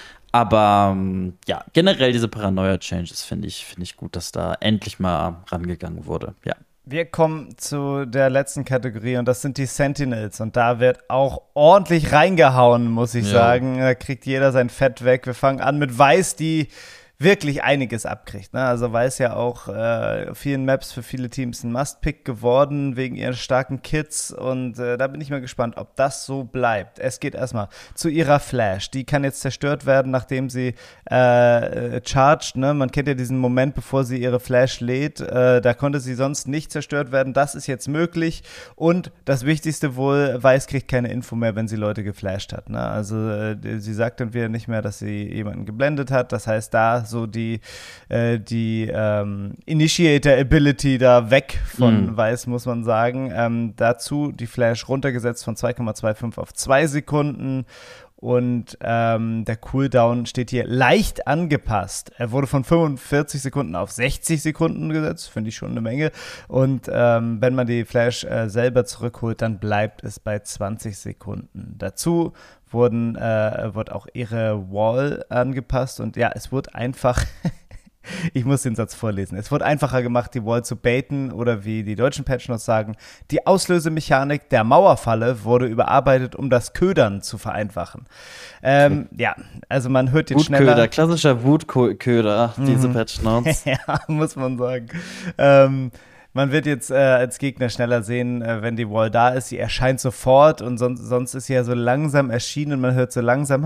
Aber ja, generell diese Paranoia-Changes finde ich, finde ich gut, dass da endlich mal rangegangen wurde, ja. Wir kommen zu der letzten Kategorie und das sind die Sentinels und da wird auch ordentlich reingehauen, muss ich ja. sagen. Da kriegt jeder sein Fett weg. Wir fangen an mit Weiß, die wirklich einiges abkriegt. Ne? Also Weiß ja auch äh, vielen Maps für viele Teams ein Must-Pick geworden wegen ihren starken Kits und äh, da bin ich mal gespannt, ob das so bleibt. Es geht erstmal zu ihrer Flash. Die kann jetzt zerstört werden, nachdem sie äh, charged. Ne? Man kennt ja diesen Moment, bevor sie ihre Flash lädt. Äh, da konnte sie sonst nicht zerstört werden. Das ist jetzt möglich und das Wichtigste wohl, Weiß kriegt keine Info mehr, wenn sie Leute geflasht hat. Ne? Also äh, sie sagt dann wieder nicht mehr, dass sie jemanden geblendet hat. Das heißt, da so die, äh, die ähm, Initiator-Ability da weg von mm. Weiß, muss man sagen. Ähm, dazu die Flash runtergesetzt von zwei Komma fünfundzwanzig auf zwei Sekunden und ähm, der Cooldown steht hier leicht angepasst. Er wurde von fünfundvierzig Sekunden auf sechzig Sekunden gesetzt, finde ich schon eine Menge. Und ähm, wenn man die Flash äh, selber zurückholt, dann bleibt es bei zwanzig Sekunden. Dazu wurden, äh, wird auch ihre Wall angepasst und ja, es wurde einfach, ich muss den Satz vorlesen, es wurde einfacher gemacht, die Wall zu baiten oder wie die deutschen Patchnotes sagen, die Auslösemechanik der Mauerfalle wurde überarbeitet, um das Ködern zu vereinfachen. Ähm, okay. Ja, also man hört jetzt Wutköder, schneller. Klassischer Wutköder, mhm. diese Patchnotes. Ja, muss man sagen. Ähm, Man wird jetzt äh, als Gegner schneller sehen, äh, wenn die Wall da ist. Sie erscheint sofort und sonst, sonst ist sie ja so langsam erschienen und man hört so langsam,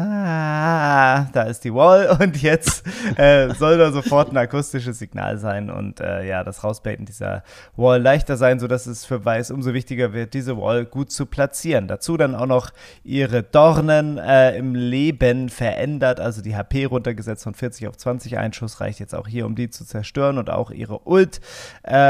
ah, da ist die Wall und jetzt äh, soll da sofort ein akustisches Signal sein und äh, ja, das Rausbaiten dieser Wall leichter sein, sodass es für Weiß umso wichtiger wird, diese Wall gut zu platzieren. Dazu dann auch noch ihre Dornen äh, im Leben verändert, also die H P runtergesetzt von vierzig auf zwanzig. Ein Schuss reicht jetzt auch hier, um die zu zerstören und auch ihre Ult. Ähm,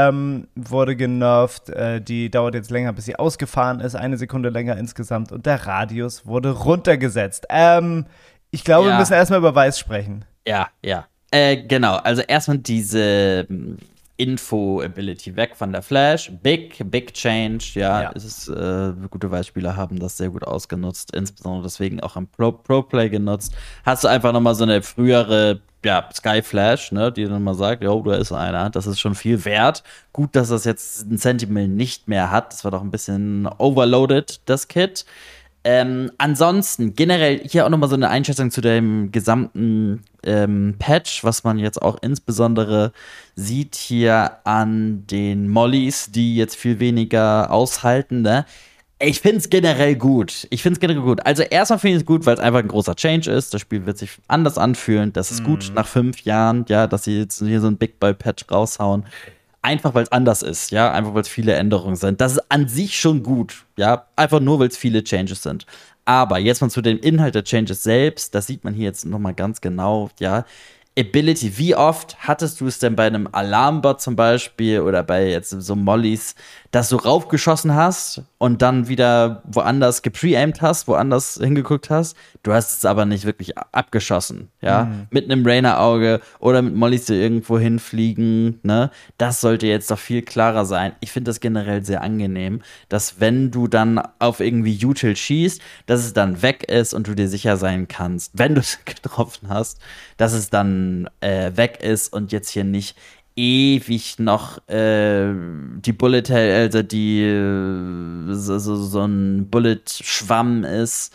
wurde genervt, äh, die dauert jetzt länger, bis sie ausgefahren ist, eine Sekunde länger insgesamt und der Radius wurde runtergesetzt. Ähm, ich glaube, ja. wir müssen erstmal über Weiß sprechen. Ja, ja. Äh, genau, also erstmal diese Info-Ability weg von der Flash. Big, big change, ja. ja. Es ist, äh, gute Beispiele haben das sehr gut ausgenutzt, insbesondere deswegen auch am Pro- Pro-Play genutzt. Hast du einfach nochmal so eine frühere ja, Sky Flash, ne, die dann mal sagt, jo, da ist einer, das ist schon viel wert. Gut, dass das jetzt ein Sentinel nicht mehr hat. Das war doch ein bisschen overloaded, das Kit. Ähm, ansonsten, generell hier auch nochmal so eine Einschätzung zu dem gesamten ähm, Patch, was man jetzt auch insbesondere sieht hier an den Mollys, die jetzt viel weniger aushalten, ne? Ich find's generell gut. Ich find's generell gut. Also erstmal finde ich es gut, weil es einfach ein großer Change ist. Das Spiel wird sich anders anfühlen. Das ist mm. gut nach fünf Jahren, ja, dass sie jetzt hier so ein Big Boy Patch raushauen. Einfach weil es anders ist, ja, einfach weil es viele Änderungen sind. Das ist an sich schon gut, ja, einfach nur weil es viele Changes sind. Aber jetzt mal zu dem Inhalt der Changes selbst, das sieht man hier jetzt nochmal ganz genau, ja. Ability, wie oft hattest du es denn bei einem Alarmbot zum Beispiel oder bei jetzt so Mollys, dass du raufgeschossen hast und dann wieder woanders gepre-aimed hast, woanders hingeguckt hast? Du hast es aber nicht wirklich abgeschossen, ja? Mhm. Mit einem Rainer-Auge oder mit Mollys, die irgendwo hinfliegen, ne? Das sollte jetzt doch viel klarer sein. Ich finde das generell sehr angenehm, dass wenn du dann auf irgendwie Util schießt, dass es dann weg ist und du dir sicher sein kannst, wenn du es getroffen hast, dass es dann äh, weg ist und jetzt hier nicht ewig noch äh, die Bullet, also die äh, so, so, so ein Bullet-Schwamm ist.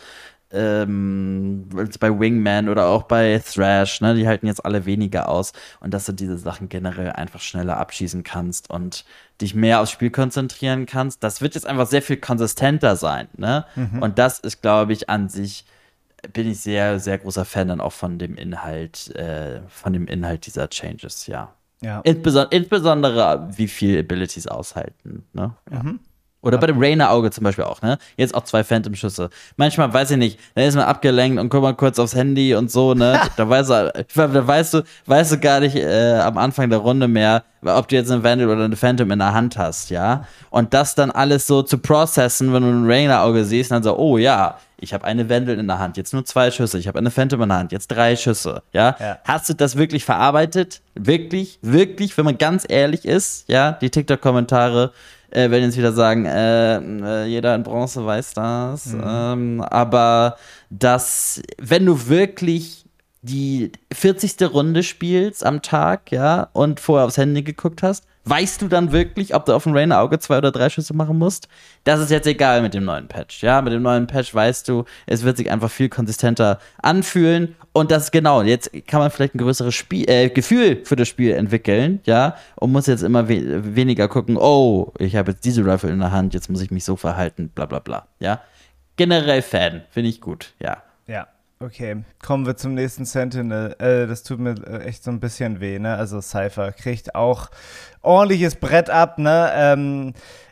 Ähm, bei Wingman oder auch bei Thrash, ne, die halten jetzt alle weniger aus und dass du diese Sachen generell einfach schneller abschießen kannst und dich mehr aufs Spiel konzentrieren kannst. Das wird jetzt einfach sehr viel konsistenter sein, ne? Mhm. Und das ist, glaube ich, an sich bin ich sehr, sehr großer Fan dann auch von dem Inhalt, äh, von dem Inhalt dieser Changes, ja. ja. Insbesondere, insbesondere, wie viel Abilities aushalten, ne? Ja. Mhm. Oder bei dem Rainer-Auge zum Beispiel auch, ne? Jetzt auch zwei Phantom-Schüsse. Manchmal, weiß ich nicht, da ist man abgelenkt und guck mal kurz aufs Handy und so, ne? Da weißt du, da weißt du, weißt du gar nicht äh, am Anfang der Runde mehr, ob du jetzt eine Vandal oder eine Phantom in der Hand hast, ja? Und das dann alles so zu processen, wenn du ein Rainer-Auge siehst, dann so, oh ja, ich habe eine Vandal in der Hand, jetzt nur zwei Schüsse, ich habe eine Phantom in der Hand, jetzt drei Schüsse, ja? ja? Hast du das wirklich verarbeitet? Wirklich, wirklich, wenn man ganz ehrlich ist, ja? Die TikTok-Kommentare Äh, werden jetzt wieder sagen, äh, äh, jeder in Bronze weiß das. Mhm. Ähm, aber dass, wenn du wirklich die vierzigste Runde spielst am Tag, ja, und vorher aufs Handy geguckt hast, weißt du dann wirklich, ob du auf dem Rainer-Auge zwei oder drei Schüsse machen musst? Das ist jetzt egal mit dem neuen Patch, ja. Mit dem neuen Patch weißt du, es wird sich einfach viel konsistenter anfühlen. Und das genau, jetzt kann man vielleicht ein größeres Spiel, äh, Gefühl für das Spiel entwickeln, ja. Und muss jetzt immer we- weniger gucken, oh, ich habe jetzt diese Rifle in der Hand, jetzt muss ich mich so verhalten, bla bla bla, ja. Generell Fan, finde ich gut, ja. Ja. Okay, kommen wir zum nächsten Sentinel. Äh, das tut mir echt so ein bisschen weh, ne? Also Cypher kriegt auch ordentliches Brett ab, ne? Ähm,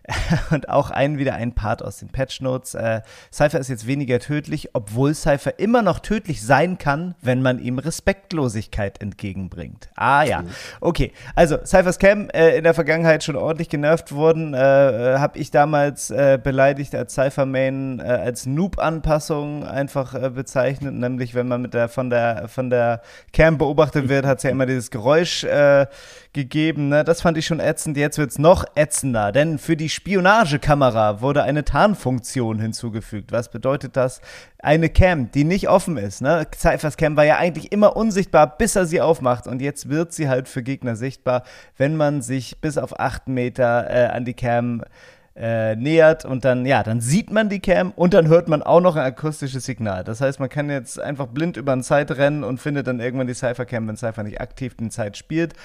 und auch ein, wieder ein Part aus den Patchnotes. Äh, Cypher ist jetzt weniger tödlich, obwohl Cypher immer noch tödlich sein kann, wenn man ihm Respektlosigkeit entgegenbringt. Ah ja, okay. Also Cyphers Cam äh, in der Vergangenheit schon ordentlich genervt worden. Äh, habe ich damals äh, beleidigt als Cypher-Main äh, als Noob-Anpassung einfach äh, bezeichnet. Nämlich, wenn man mit der von der von der Cam beobachtet wird, hat es ja immer dieses Geräusch äh, gegeben. Ne? Das fand ich schon ätzend. Jetzt wird es noch ätzender, denn für die Spionagekamera wurde eine Tarnfunktion hinzugefügt. Was bedeutet das? Eine Cam, die nicht offen ist. Ne? Cyphers Cam war ja eigentlich immer unsichtbar, bis er sie aufmacht. Und jetzt wird sie halt für Gegner sichtbar, wenn man sich bis auf acht Meter äh, an die Cam Äh, nähert und dann, ja, dann sieht man die Cam und dann hört man auch noch ein akustisches Signal. Das heißt, man kann jetzt einfach blind über eine Zeit rennen und findet dann irgendwann die Cypher-Cam, wenn Cypher nicht aktiv die Zeit spielt.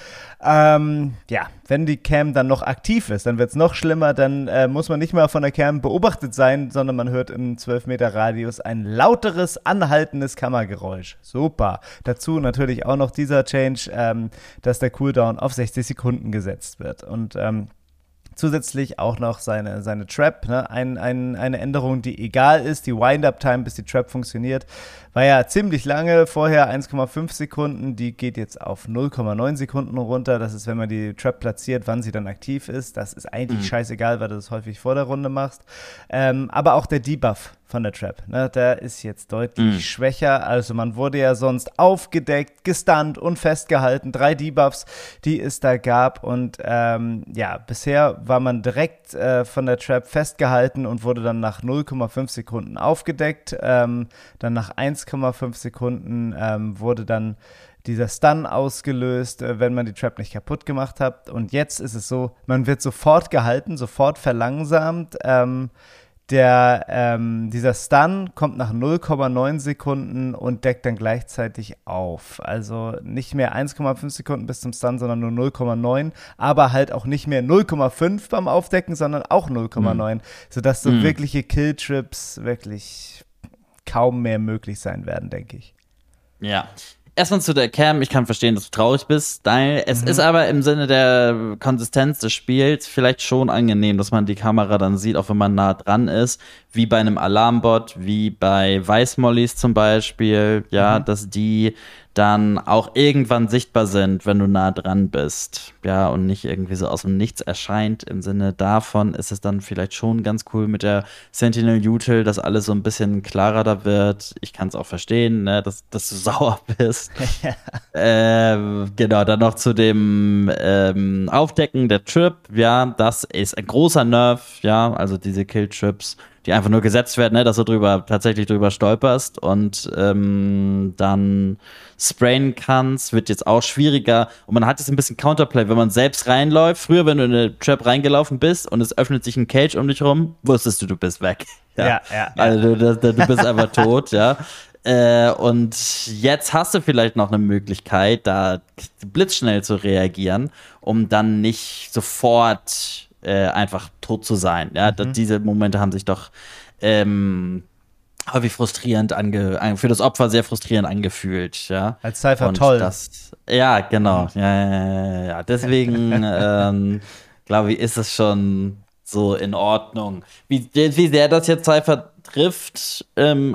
Ähm, ja, wenn die Cam dann noch aktiv ist, dann wird es noch schlimmer, dann äh, muss man nicht mehr von der Cam beobachtet sein, sondern man hört im zwölf Meter Radius ein lauteres, anhaltendes Kammergeräusch. Super. Dazu natürlich auch noch dieser Change, ähm, dass der Cooldown auf sechzig Sekunden gesetzt wird. Und ähm, zusätzlich auch noch seine, seine Trap, ne? ein, ein, eine Änderung, die egal ist, die Wind-Up-Time, bis die Trap funktioniert, war ja ziemlich lange, vorher eins Komma fünf Sekunden, die geht jetzt auf null Komma neun Sekunden runter, das ist, wenn man die Trap platziert, wann sie dann aktiv ist, das ist eigentlich mhm. scheißegal, weil du das häufig vor der Runde machst, ähm, aber auch der Debuff von der Trap, ne, der ist jetzt deutlich mhm. schwächer, also man wurde ja sonst aufgedeckt, gestunt und festgehalten, drei Debuffs, die es da gab und ähm, ja, bisher war man direkt äh, von der Trap festgehalten und wurde dann nach null Komma fünf Sekunden aufgedeckt, ähm, dann nach eins Komma fünf Sekunden ähm, wurde dann dieser Stun ausgelöst, äh, wenn man die Trap nicht kaputt gemacht hat und jetzt ist es so, man wird sofort gehalten, sofort verlangsamt, ähm, Der, ähm, dieser Stun kommt nach null Komma neun Sekunden und deckt dann gleichzeitig auf. Also nicht mehr eins Komma fünf Sekunden bis zum Stun, sondern nur null Komma neun. Aber halt auch nicht mehr null Komma fünf beim Aufdecken, sondern auch null Komma neun. Mhm. Sodass so mhm. wirkliche Killtrips wirklich kaum mehr möglich sein werden, denke ich. Ja. Erstmal zu der Cam, ich kann verstehen, dass du traurig bist, Daniel. Es mhm. ist aber im Sinne der Konsistenz des Spiels vielleicht schon angenehm, dass man die Kamera dann sieht, auch wenn man nah dran ist, wie bei einem Alarmbot, wie bei Weißmollies zum Beispiel, ja, mhm. dass die dann auch irgendwann sichtbar sind, wenn du nah dran bist, ja, und nicht irgendwie so aus dem Nichts erscheint. Im Sinne davon ist es dann vielleicht schon ganz cool mit der Sentinel-Util, dass alles so ein bisschen klarer da wird. Ich kann es auch verstehen, ne, dass, dass du sauer bist. ähm, genau, dann noch zu dem ähm, Aufdecken der Trip, ja, das ist ein großer Nerv, ja, also diese Kill-Trips, die einfach nur gesetzt werden, ne, dass du drüber, tatsächlich drüber stolperst und ähm, dann sprayen kannst, wird jetzt auch schwieriger und man hat jetzt ein bisschen Counterplay, wenn man selbst reinläuft. Früher, wenn du in eine Trap reingelaufen bist und es öffnet sich ein Cage um dich rum, wusstest du, du bist weg. Ja, ja, ja. Also du, du, du bist einfach tot, ja. Äh, und jetzt hast du vielleicht noch eine Möglichkeit, da blitzschnell zu reagieren, um dann nicht sofort Äh, einfach tot zu sein. Ja, mhm. Diese Momente haben sich doch ähm, häufig frustrierend ange für das Opfer sehr frustrierend angefühlt. Ja. Als Cypher toll. Das, ja, genau. Mhm. Ja, ja, ja, ja. Deswegen ähm, glaube ich, ist es schon so in Ordnung. Wie, wie sehr das jetzt Cypher trifft, ähm,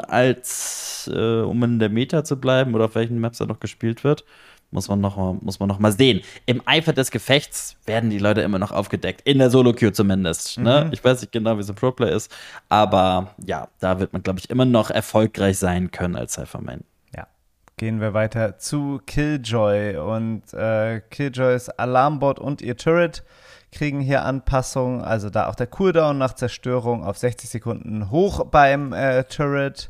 als äh, um in der Meta zu bleiben oder auf welchen Maps er noch gespielt wird, Muss man, noch mal, muss man noch mal sehen. Im Eifer des Gefechts werden die Leute immer noch aufgedeckt. In der Solo-Queue zumindest. Mhm. Ne? Ich weiß nicht genau, wie so ein Pro-Play ist. Aber ja, da wird man, glaube ich, immer noch erfolgreich sein können als Cypherman. Ja. Gehen wir weiter zu Killjoy. Und äh, Killjoys Alarmbot und ihr Turret kriegen hier Anpassungen. Also da auch der Cooldown nach Zerstörung auf sechzig Sekunden hoch beim äh, Turret.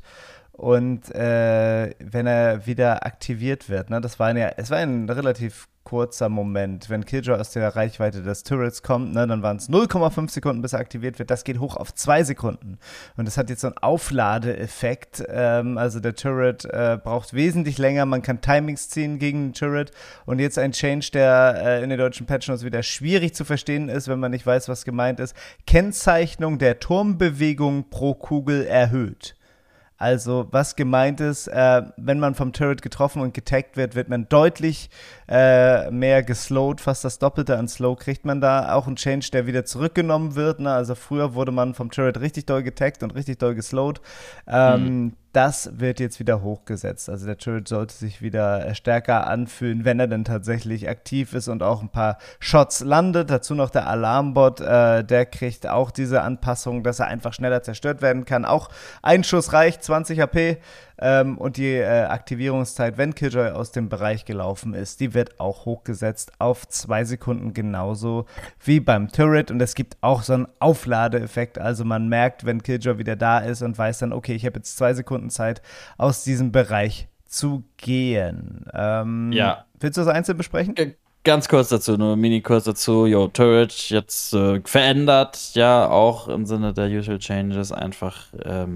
Und äh, wenn er wieder aktiviert wird, ne, das war ja, es war ein relativ kurzer Moment. Wenn Killjoy aus der Reichweite des Turrets kommt, ne, dann waren es null Komma fünf Sekunden, bis er aktiviert wird. Das geht hoch auf zwei Sekunden. Und das hat jetzt so einen Aufladeeffekt. Ähm, also der Turret äh, braucht wesentlich länger. Man kann Timings ziehen gegen den Turret. Und jetzt ein Change, der äh, in den deutschen Patch Notes wieder schwierig zu verstehen ist, wenn man nicht weiß, was gemeint ist. Kennzeichnung der Turmbewegung pro Kugel erhöht. Also was gemeint ist, äh, wenn man vom Turret getroffen und getaggt wird, wird man deutlich äh, mehr geslowed, fast das Doppelte an Slow kriegt man da. Auch ein Change, der wieder zurückgenommen wird. Ne? Also früher wurde man vom Turret richtig doll getaggt und richtig doll geslowed. Ähm, mhm. Das wird jetzt wieder hochgesetzt. Also der Turret sollte sich wieder stärker anfühlen, wenn er denn tatsächlich aktiv ist und auch ein paar Shots landet. Dazu noch der Alarmbot, äh, der kriegt auch diese Anpassung, dass er einfach schneller zerstört werden kann. Auch ein Schuss reicht, zwanzig H P. Ähm, und die äh, Aktivierungszeit, wenn Killjoy aus dem Bereich gelaufen ist, die wird auch hochgesetzt auf zwei Sekunden, genauso wie beim Turret. Und es gibt auch so einen Aufladeeffekt. Also man merkt, wenn Killjoy wieder da ist und weiß dann, okay, ich habe jetzt zwei Sekunden Zeit, aus diesem Bereich zu gehen. Ähm, ja. Willst du das einzeln besprechen? G- Ganz kurz dazu, nur Mini-Kurs dazu. Jo, Turret jetzt äh, verändert, ja, auch im Sinne der Usual Changes einfach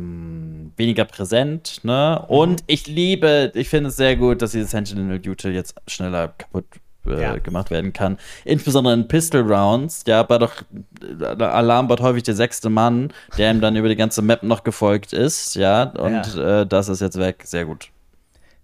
ähm, weniger präsent, ne? Mhm. Und ich liebe, ich finde es sehr gut, dass diese Sentinel-Util jetzt schneller kaputt äh, ja. gemacht werden kann. Insbesondere in Pistol-Rounds, ja, war doch der Alarmbot häufig der sechste Mann, der ihm dann über die ganze Map noch gefolgt ist, ja, und ja. Äh, das ist jetzt weg, sehr gut.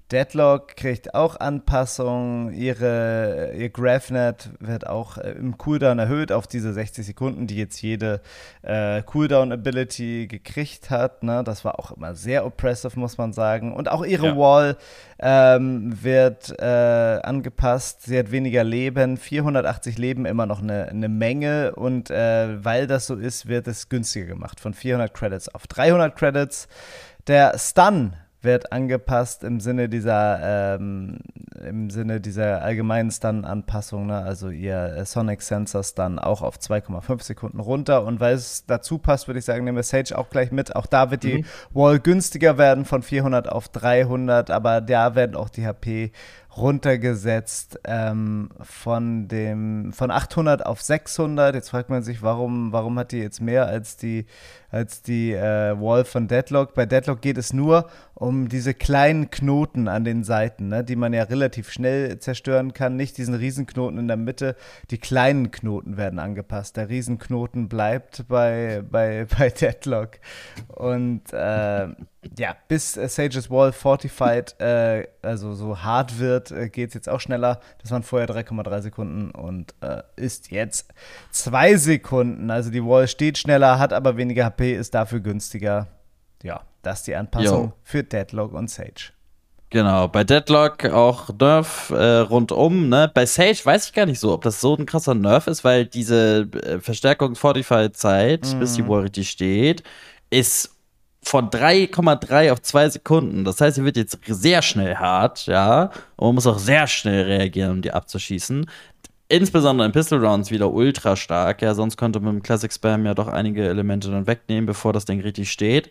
Deadlock kriegt auch Anpassungen, ihre, ihr GraphNet wird auch äh, im Cooldown erhöht auf diese sechzig Sekunden, die jetzt jede äh, Cooldown-Ability gekriegt hat. Ne? Das war auch immer sehr oppressive, muss man sagen. Und auch ihre Ja. Wall ähm, wird äh, angepasst. Sie hat weniger Leben, vierhundertachtzig Leben, immer noch eine, eine Menge. Und äh, weil das so ist, wird es günstiger gemacht, von vierhundert Credits auf dreihundert Credits. Der Stun wird angepasst im Sinne dieser ähm, im Sinne dieser allgemeinen Stun-Anpassung, ne? Also ihr äh, Sonic Sensor Stun auch auf zwei Komma fünf Sekunden runter, und weil es dazu passt, würde ich sagen, nehmen wir Sage auch gleich mit. Auch da wird die Mhm. Wall günstiger werden von vierhundert auf dreihundert, aber da werden auch die H P runtergesetzt ähm, von dem von achthundert auf sechshundert. Jetzt fragt man sich, warum warum hat die jetzt mehr als die als die äh, Wall von Deadlock. Bei Deadlock geht es nur um diese kleinen Knoten an den Seiten, ne, die man ja relativ schnell zerstören kann. Nicht diesen Riesenknoten in der Mitte. Die kleinen Knoten werden angepasst. Der Riesenknoten bleibt bei, bei, bei Deadlock. Und äh, ja, bis äh, Sage's Wall Fortified, äh, also so hart wird, äh, geht es jetzt auch schneller. Das waren vorher drei Komma drei Sekunden und äh, ist jetzt zwei Sekunden. Also die Wall steht schneller, hat aber weniger H P, ist dafür günstiger. Ja, das ist die Anpassung Jo. für Deadlock und Sage. Genau, bei Deadlock auch Nerf äh, rundum, ne? Bei Sage weiß ich gar nicht so, ob das so ein krasser Nerf ist, weil diese äh, Verstärkung Fortify-Zeit, Mhm. bis die Wall richtig steht, ist von drei Komma drei auf zwei Sekunden. Das heißt, sie wird jetzt sehr schnell hart, ja. Und man muss auch sehr schnell reagieren, um die abzuschießen. Insbesondere in Pistol Rounds wieder ultra stark, ja. Sonst könnte man mit dem Classic Spam ja doch einige Elemente dann wegnehmen, bevor das Ding richtig steht.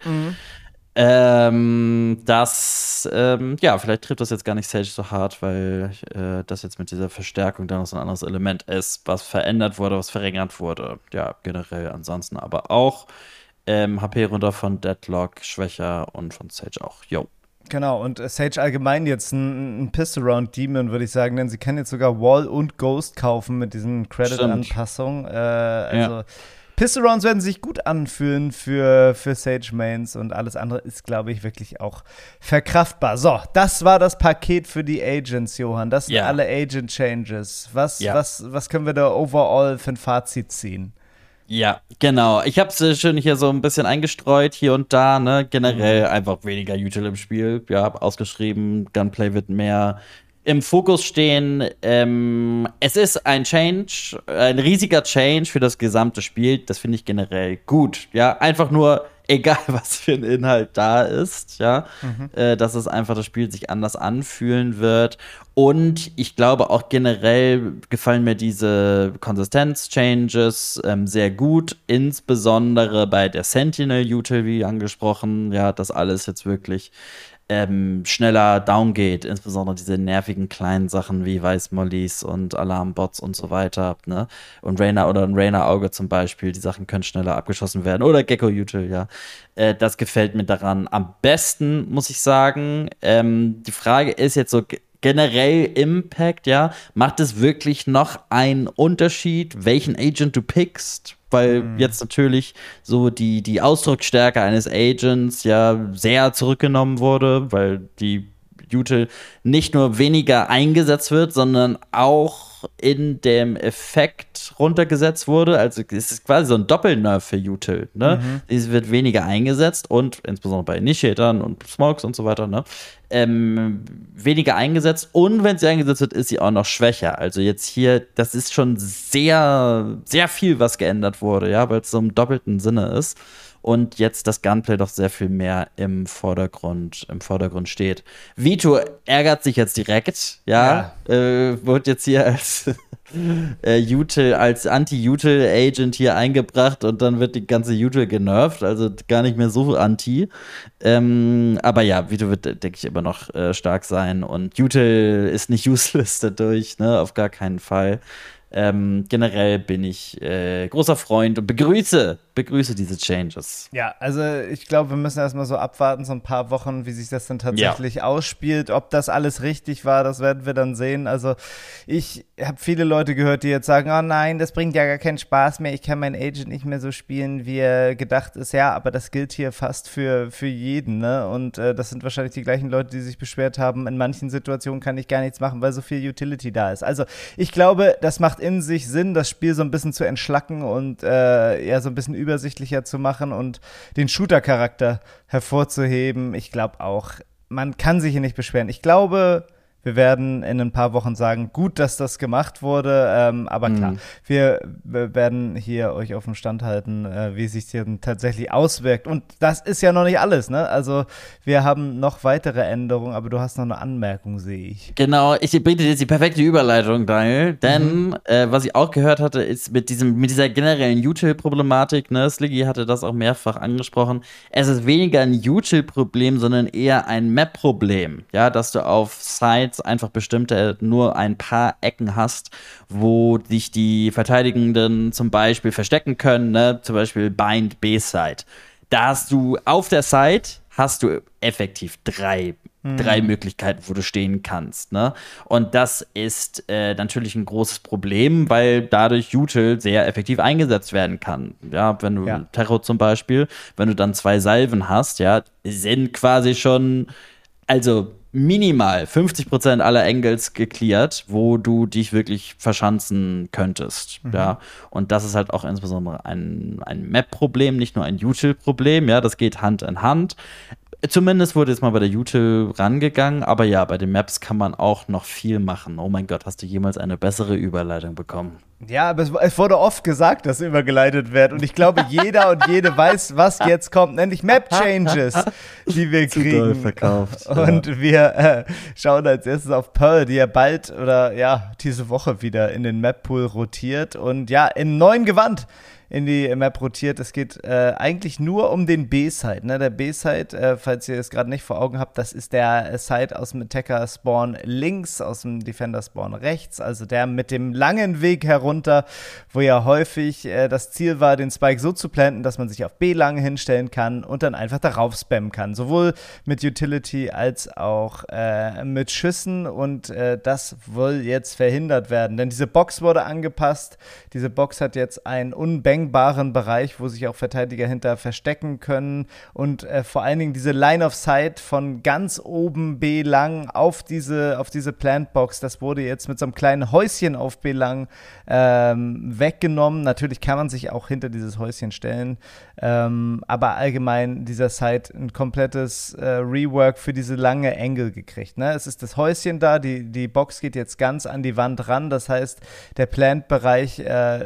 Ähm, das, ähm, ja, vielleicht trifft das jetzt gar nicht Sage so hart, weil äh, das jetzt mit dieser Verstärkung dann noch so ein anderes Element ist, was verändert wurde, was verringert wurde. Ja, generell ansonsten aber auch ähm, H P runter von Deadlock, schwächer, und von Sage auch. Jo. Genau, und äh, Sage allgemein jetzt ein, ein Pistol-Round-Demon, würde ich sagen, denn sie kann jetzt sogar Wall und Ghost kaufen mit diesen Credit-Anpassungen. Äh, also Ja. Pistol-Rounds werden sich gut anfühlen für, für Sage-Mains, und alles andere ist, glaube ich, wirklich auch verkraftbar. So, das war das Paket für die Agents, Johann. Das sind Ja. alle Agent-Changes. Was, Ja. was, was können wir da overall für ein Fazit ziehen? Ja, genau. Ich habe es schön hier so ein bisschen eingestreut, hier und da, ne? Generell einfach weniger Util im Spiel. Ja, ausgeschrieben, Gunplay wird mehr im Fokus stehen. Ähm, es ist ein Change, ein riesiger Change für das gesamte Spiel. Das finde ich generell gut. Ja, einfach nur, egal was für ein Inhalt da ist, ja, äh, dass es einfach das Spiel sich anders anfühlen wird. Und ich glaube auch generell gefallen mir diese Konsistenz-Changes ähm, sehr gut, insbesondere bei der Sentinel-Util, wie angesprochen, ja, dass alles jetzt wirklich ähm, schneller down geht, insbesondere diese nervigen kleinen Sachen wie Weißmollies und Alarmbots und so weiter, ne? Und Rainer oder ein Rainer-Auge zum Beispiel, die Sachen können schneller abgeschossen werden. Oder Gecko-Util, ja. Äh, das gefällt mir daran am besten, muss ich sagen. Ähm, die Frage ist jetzt so ge- generell Impact, ja. Macht es wirklich noch einen Unterschied, welchen Agent du pickst? Weil jetzt natürlich so die, die Ausdrucksstärke eines Agents ja sehr zurückgenommen wurde, weil die Util nicht nur weniger eingesetzt wird, sondern auch in dem Effekt runtergesetzt wurde. Also es ist quasi so ein Doppelnerv für Util, ne? Sie wird weniger eingesetzt und insbesondere bei Initiatoren und Smokes und so weiter, ne? Ähm, weniger eingesetzt, und wenn sie eingesetzt wird, ist sie auch noch schwächer. Also jetzt hier, das ist schon sehr, sehr viel, was geändert wurde, ja, weil es so im doppelten Sinne ist. Und jetzt das Gunplay doch sehr viel mehr im Vordergrund, im Vordergrund steht. Vito ärgert sich jetzt direkt, ja, Äh, wird jetzt hier als äh, Util, als Anti-Util-Agent hier eingebracht, und dann wird die ganze Util genervt, also gar nicht mehr so anti. Ähm, aber ja, Vito wird, denke ich, immer noch äh, stark sein, und Util ist nicht useless dadurch, ne, auf gar keinen Fall. ähm, generell bin ich äh, großer Freund und begrüße, begrüße diese Changes. Ja, also ich glaube, wir müssen erstmal so abwarten, so ein paar Wochen, wie sich das dann tatsächlich ja. ausspielt. Ob das alles richtig war, das werden wir dann sehen. Also ich habe viele Leute gehört, die jetzt sagen, oh nein, das bringt ja gar keinen Spaß mehr, ich kann meinen Agent nicht mehr so spielen, wie er gedacht ist. Ja, aber das gilt hier fast für, für jeden, ne? Und äh, das sind wahrscheinlich die gleichen Leute, die sich beschwert haben, in manchen Situationen kann ich gar nichts machen, weil so viel Utility da ist. Also ich glaube, das macht in sich Sinn, das Spiel so ein bisschen zu entschlacken und äh, ja, so ein bisschen übersichtlicher zu machen und den Shooter-Charakter hervorzuheben. Ich glaube auch, man kann sich hier nicht beschweren. Ich glaube, wir werden in ein paar Wochen sagen, gut, dass das gemacht wurde, ähm, aber klar, mhm. wir, wir werden hier euch auf dem Stand halten, äh, wie es sich hier tatsächlich auswirkt. Und das ist ja noch nicht alles, ne? Also wir haben noch weitere Änderungen, aber du hast noch eine Anmerkung, sehe ich. Genau, ich bringe dir jetzt die perfekte Überleitung, Daniel, denn mhm. äh, was ich auch gehört hatte, ist mit diesem mit dieser generellen Util-Problematik, ne? Sliggy hatte das auch mehrfach angesprochen, es ist weniger ein Util-Problem, sondern eher ein Map-Problem, ja, dass du auf Sites einfach bestimmte, nur ein paar Ecken hast, wo sich die Verteidigenden zum Beispiel verstecken können, ne? Zum Beispiel Bind B-Side. Da hast du auf der Side hast du effektiv drei, mhm. drei Möglichkeiten, wo du stehen kannst, ne? Und das ist äh, natürlich ein großes Problem, weil dadurch Util sehr effektiv eingesetzt werden kann. Ja, wenn du ja. Terror zum Beispiel, wenn du dann zwei Salven hast, ja, sind quasi schon, also minimal fünfzig Prozent aller Angles geklärt, wo du dich wirklich verschanzen könntest, mhm. ja. Und das ist halt auch insbesondere ein, ein Map-Problem, nicht nur ein Util-Problem, ja, das geht Hand in Hand. Zumindest wurde jetzt mal bei der Util rangegangen, aber ja, bei den Maps kann man auch noch viel machen. Oh mein Gott, hast du jemals eine bessere Überleitung bekommen? Ja, aber es, es wurde oft gesagt, dass übergeleitet wird. Und ich glaube, jeder und jede weiß, was jetzt kommt, nämlich Map-Changes, die wir kriegen. Zu doll verkauft. Und ja. wir äh, schauen als erstes auf Pearl, die ja bald oder ja, diese Woche wieder in den Map-Pool rotiert und ja, im neuen Gewand in die Map rotiert. Es geht äh, eigentlich nur um den B-Side. Ne? Der B-Side, äh, falls ihr es gerade nicht vor Augen habt, das ist der Side aus dem Attacker-Spawn links, aus dem Defender-Spawn rechts, also der mit dem langen Weg herunter, wo ja häufig äh, das Ziel war, den Spike so zu planten, dass man sich auf B lang hinstellen kann und dann einfach darauf spammen kann. Sowohl mit Utility als auch äh, mit Schüssen und äh, das soll jetzt verhindert werden, denn diese Box wurde angepasst. Diese Box hat jetzt einen unbängbaren Bereich, wo sich auch Verteidiger hinter verstecken können und äh, vor allen Dingen diese Line of Sight von ganz oben B lang auf diese, auf diese Plantbox, das wurde jetzt mit so einem kleinen Häuschen auf B lang ähm, weggenommen. Natürlich kann man sich auch hinter dieses Häuschen stellen, ähm, aber allgemein dieser Sight ein komplettes äh, Rework für diese lange Angle gekriegt. Ne? Es ist das Häuschen da, die, die Box geht jetzt ganz an die Wand ran, das heißt, der Plant-Bereich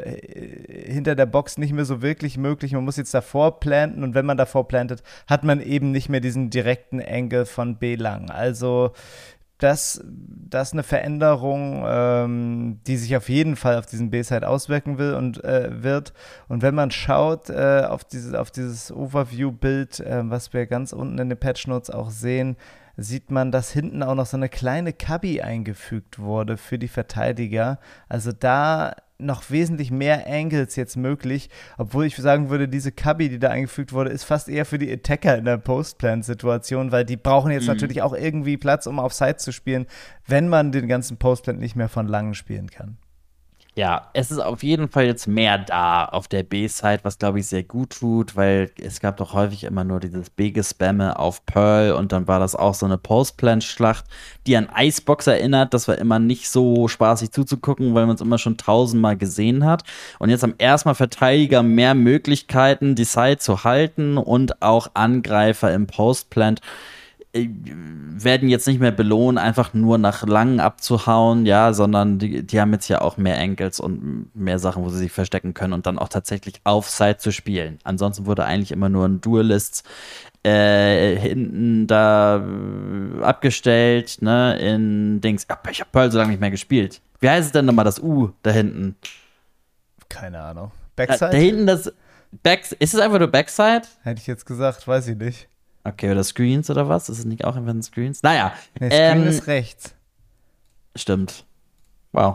äh, hinter der Box nicht mehr so wirklich möglich. Man muss jetzt davor planten und wenn man davor plantet, hat man eben nicht mehr diesen direkten Angle von B lang. Also das, das ist eine Veränderung, ähm, die sich auf jeden Fall auf diesen B-Side auswirken will und äh, wird. Und wenn man schaut äh, auf, diese, auf dieses Overview-Bild, äh, was wir ganz unten in den Patch-Notes auch sehen, sieht man, dass hinten auch noch so eine kleine Cubby eingefügt wurde für die Verteidiger. Also da noch wesentlich mehr Angles jetzt möglich, obwohl ich sagen würde, diese Cubby, die da eingefügt wurde, ist fast eher für die Attacker in der Post-Plant-Situation, weil die brauchen jetzt mhm. natürlich auch irgendwie Platz, um auf Side zu spielen, wenn man den ganzen Post-Plant nicht mehr von Langen spielen kann. Ja, es ist auf jeden Fall jetzt mehr da auf der B-Side, was, glaube ich, sehr gut tut, weil es gab doch häufig immer nur dieses B-Gespamme auf Pearl und dann war das auch so eine Post-Plant-Schlacht, die an Icebox erinnert. Das war immer nicht so spaßig zuzugucken, weil man es immer schon tausendmal gesehen hat. Und jetzt haben erstmal Verteidiger mehr Möglichkeiten, die Side zu halten und auch Angreifer im Post-Plant werden jetzt nicht mehr belohnt, einfach nur nach Langen abzuhauen, ja, sondern die, die haben jetzt ja auch mehr Angles und mehr Sachen, wo sie sich verstecken können und dann auch tatsächlich auf Side zu spielen. Ansonsten wurde eigentlich immer nur ein Duelist äh, hinten da äh, abgestellt, ne, in Dings. Ich hab Pearl so lange nicht mehr gespielt. Wie heißt es denn nochmal, das U da hinten? Keine Ahnung. Backside? Da, da hinten das Back, ist es einfach nur Backside? Hätte ich jetzt gesagt, weiß ich nicht. Okay, oder Screens oder was? Ist es nicht auch einfach ein Screens? Naja. Nee, Screen ähm, ist rechts. Stimmt. Wow.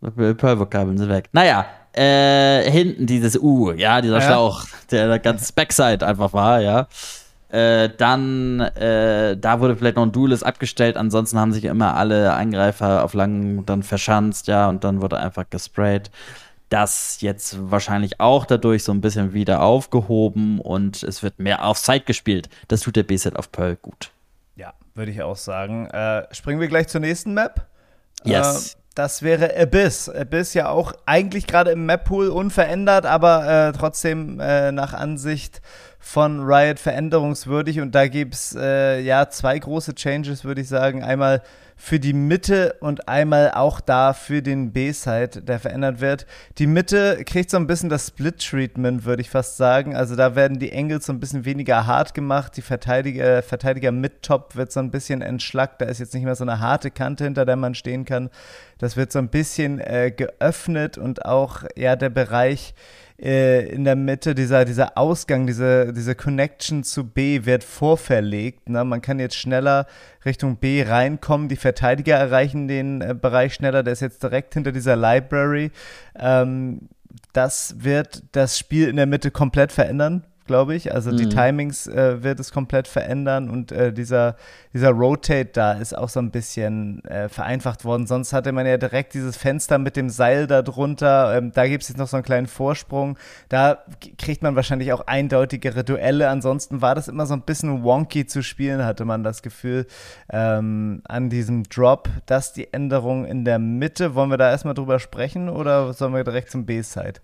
Pearl-Vokabeln sind weg. Naja, äh, hinten dieses U, ja, dieser ja. Schlauch, der ganz Backside einfach war, ja. Äh, dann, äh, da wurde vielleicht noch ein Duelist abgestellt, ansonsten haben sich immer alle Angreifer auf lang dann verschanzt, ja, und dann wurde einfach gesprayt. Das jetzt wahrscheinlich auch dadurch so ein bisschen wieder aufgehoben und es wird mehr auf Side gespielt. Das tut der B-Set auf Pearl gut. Ja, würde ich auch sagen. Äh, springen wir gleich zur nächsten Map. Yes. Äh, das wäre Abyss. Abyss ja auch eigentlich gerade im Map-Pool unverändert, aber äh, trotzdem äh, nach Ansicht von Riot veränderungswürdig. Und da gibt es äh, ja zwei große Changes, würde ich sagen. Einmal für die Mitte und einmal auch da für den B-Side, der verändert wird. Die Mitte kriegt so ein bisschen das Split-Treatment, würde ich fast sagen. Also da werden die Angles so ein bisschen weniger hart gemacht. Die Verteidiger, Verteidiger Mid-Top wird so ein bisschen entschlackt. Da ist jetzt nicht mehr so eine harte Kante, hinter der man stehen kann. Das wird so ein bisschen äh, geöffnet und auch ja der Bereich in der Mitte, dieser, dieser Ausgang, diese, diese Connection zu B wird vorverlegt. Ne? Man kann jetzt schneller Richtung B reinkommen. Die Verteidiger erreichen den äh, Bereich schneller. Der ist jetzt direkt hinter dieser Library. Ähm, das wird das Spiel in der Mitte komplett verändern, glaube ich. Also mhm. die Timings äh, wird es komplett verändern und äh, dieser, dieser Rotate da ist auch so ein bisschen äh, vereinfacht worden. Sonst hatte man ja direkt dieses Fenster mit dem Seil da drunter. Ähm, da gibt es jetzt noch so einen kleinen Vorsprung. Da k- kriegt man wahrscheinlich auch eindeutigere Duelle. Ansonsten war das immer so ein bisschen wonky zu spielen, hatte man das Gefühl, ähm, an diesem Drop. Das die Änderung in der Mitte. Wollen wir da erstmal drüber sprechen oder sollen wir direkt zum B-Side?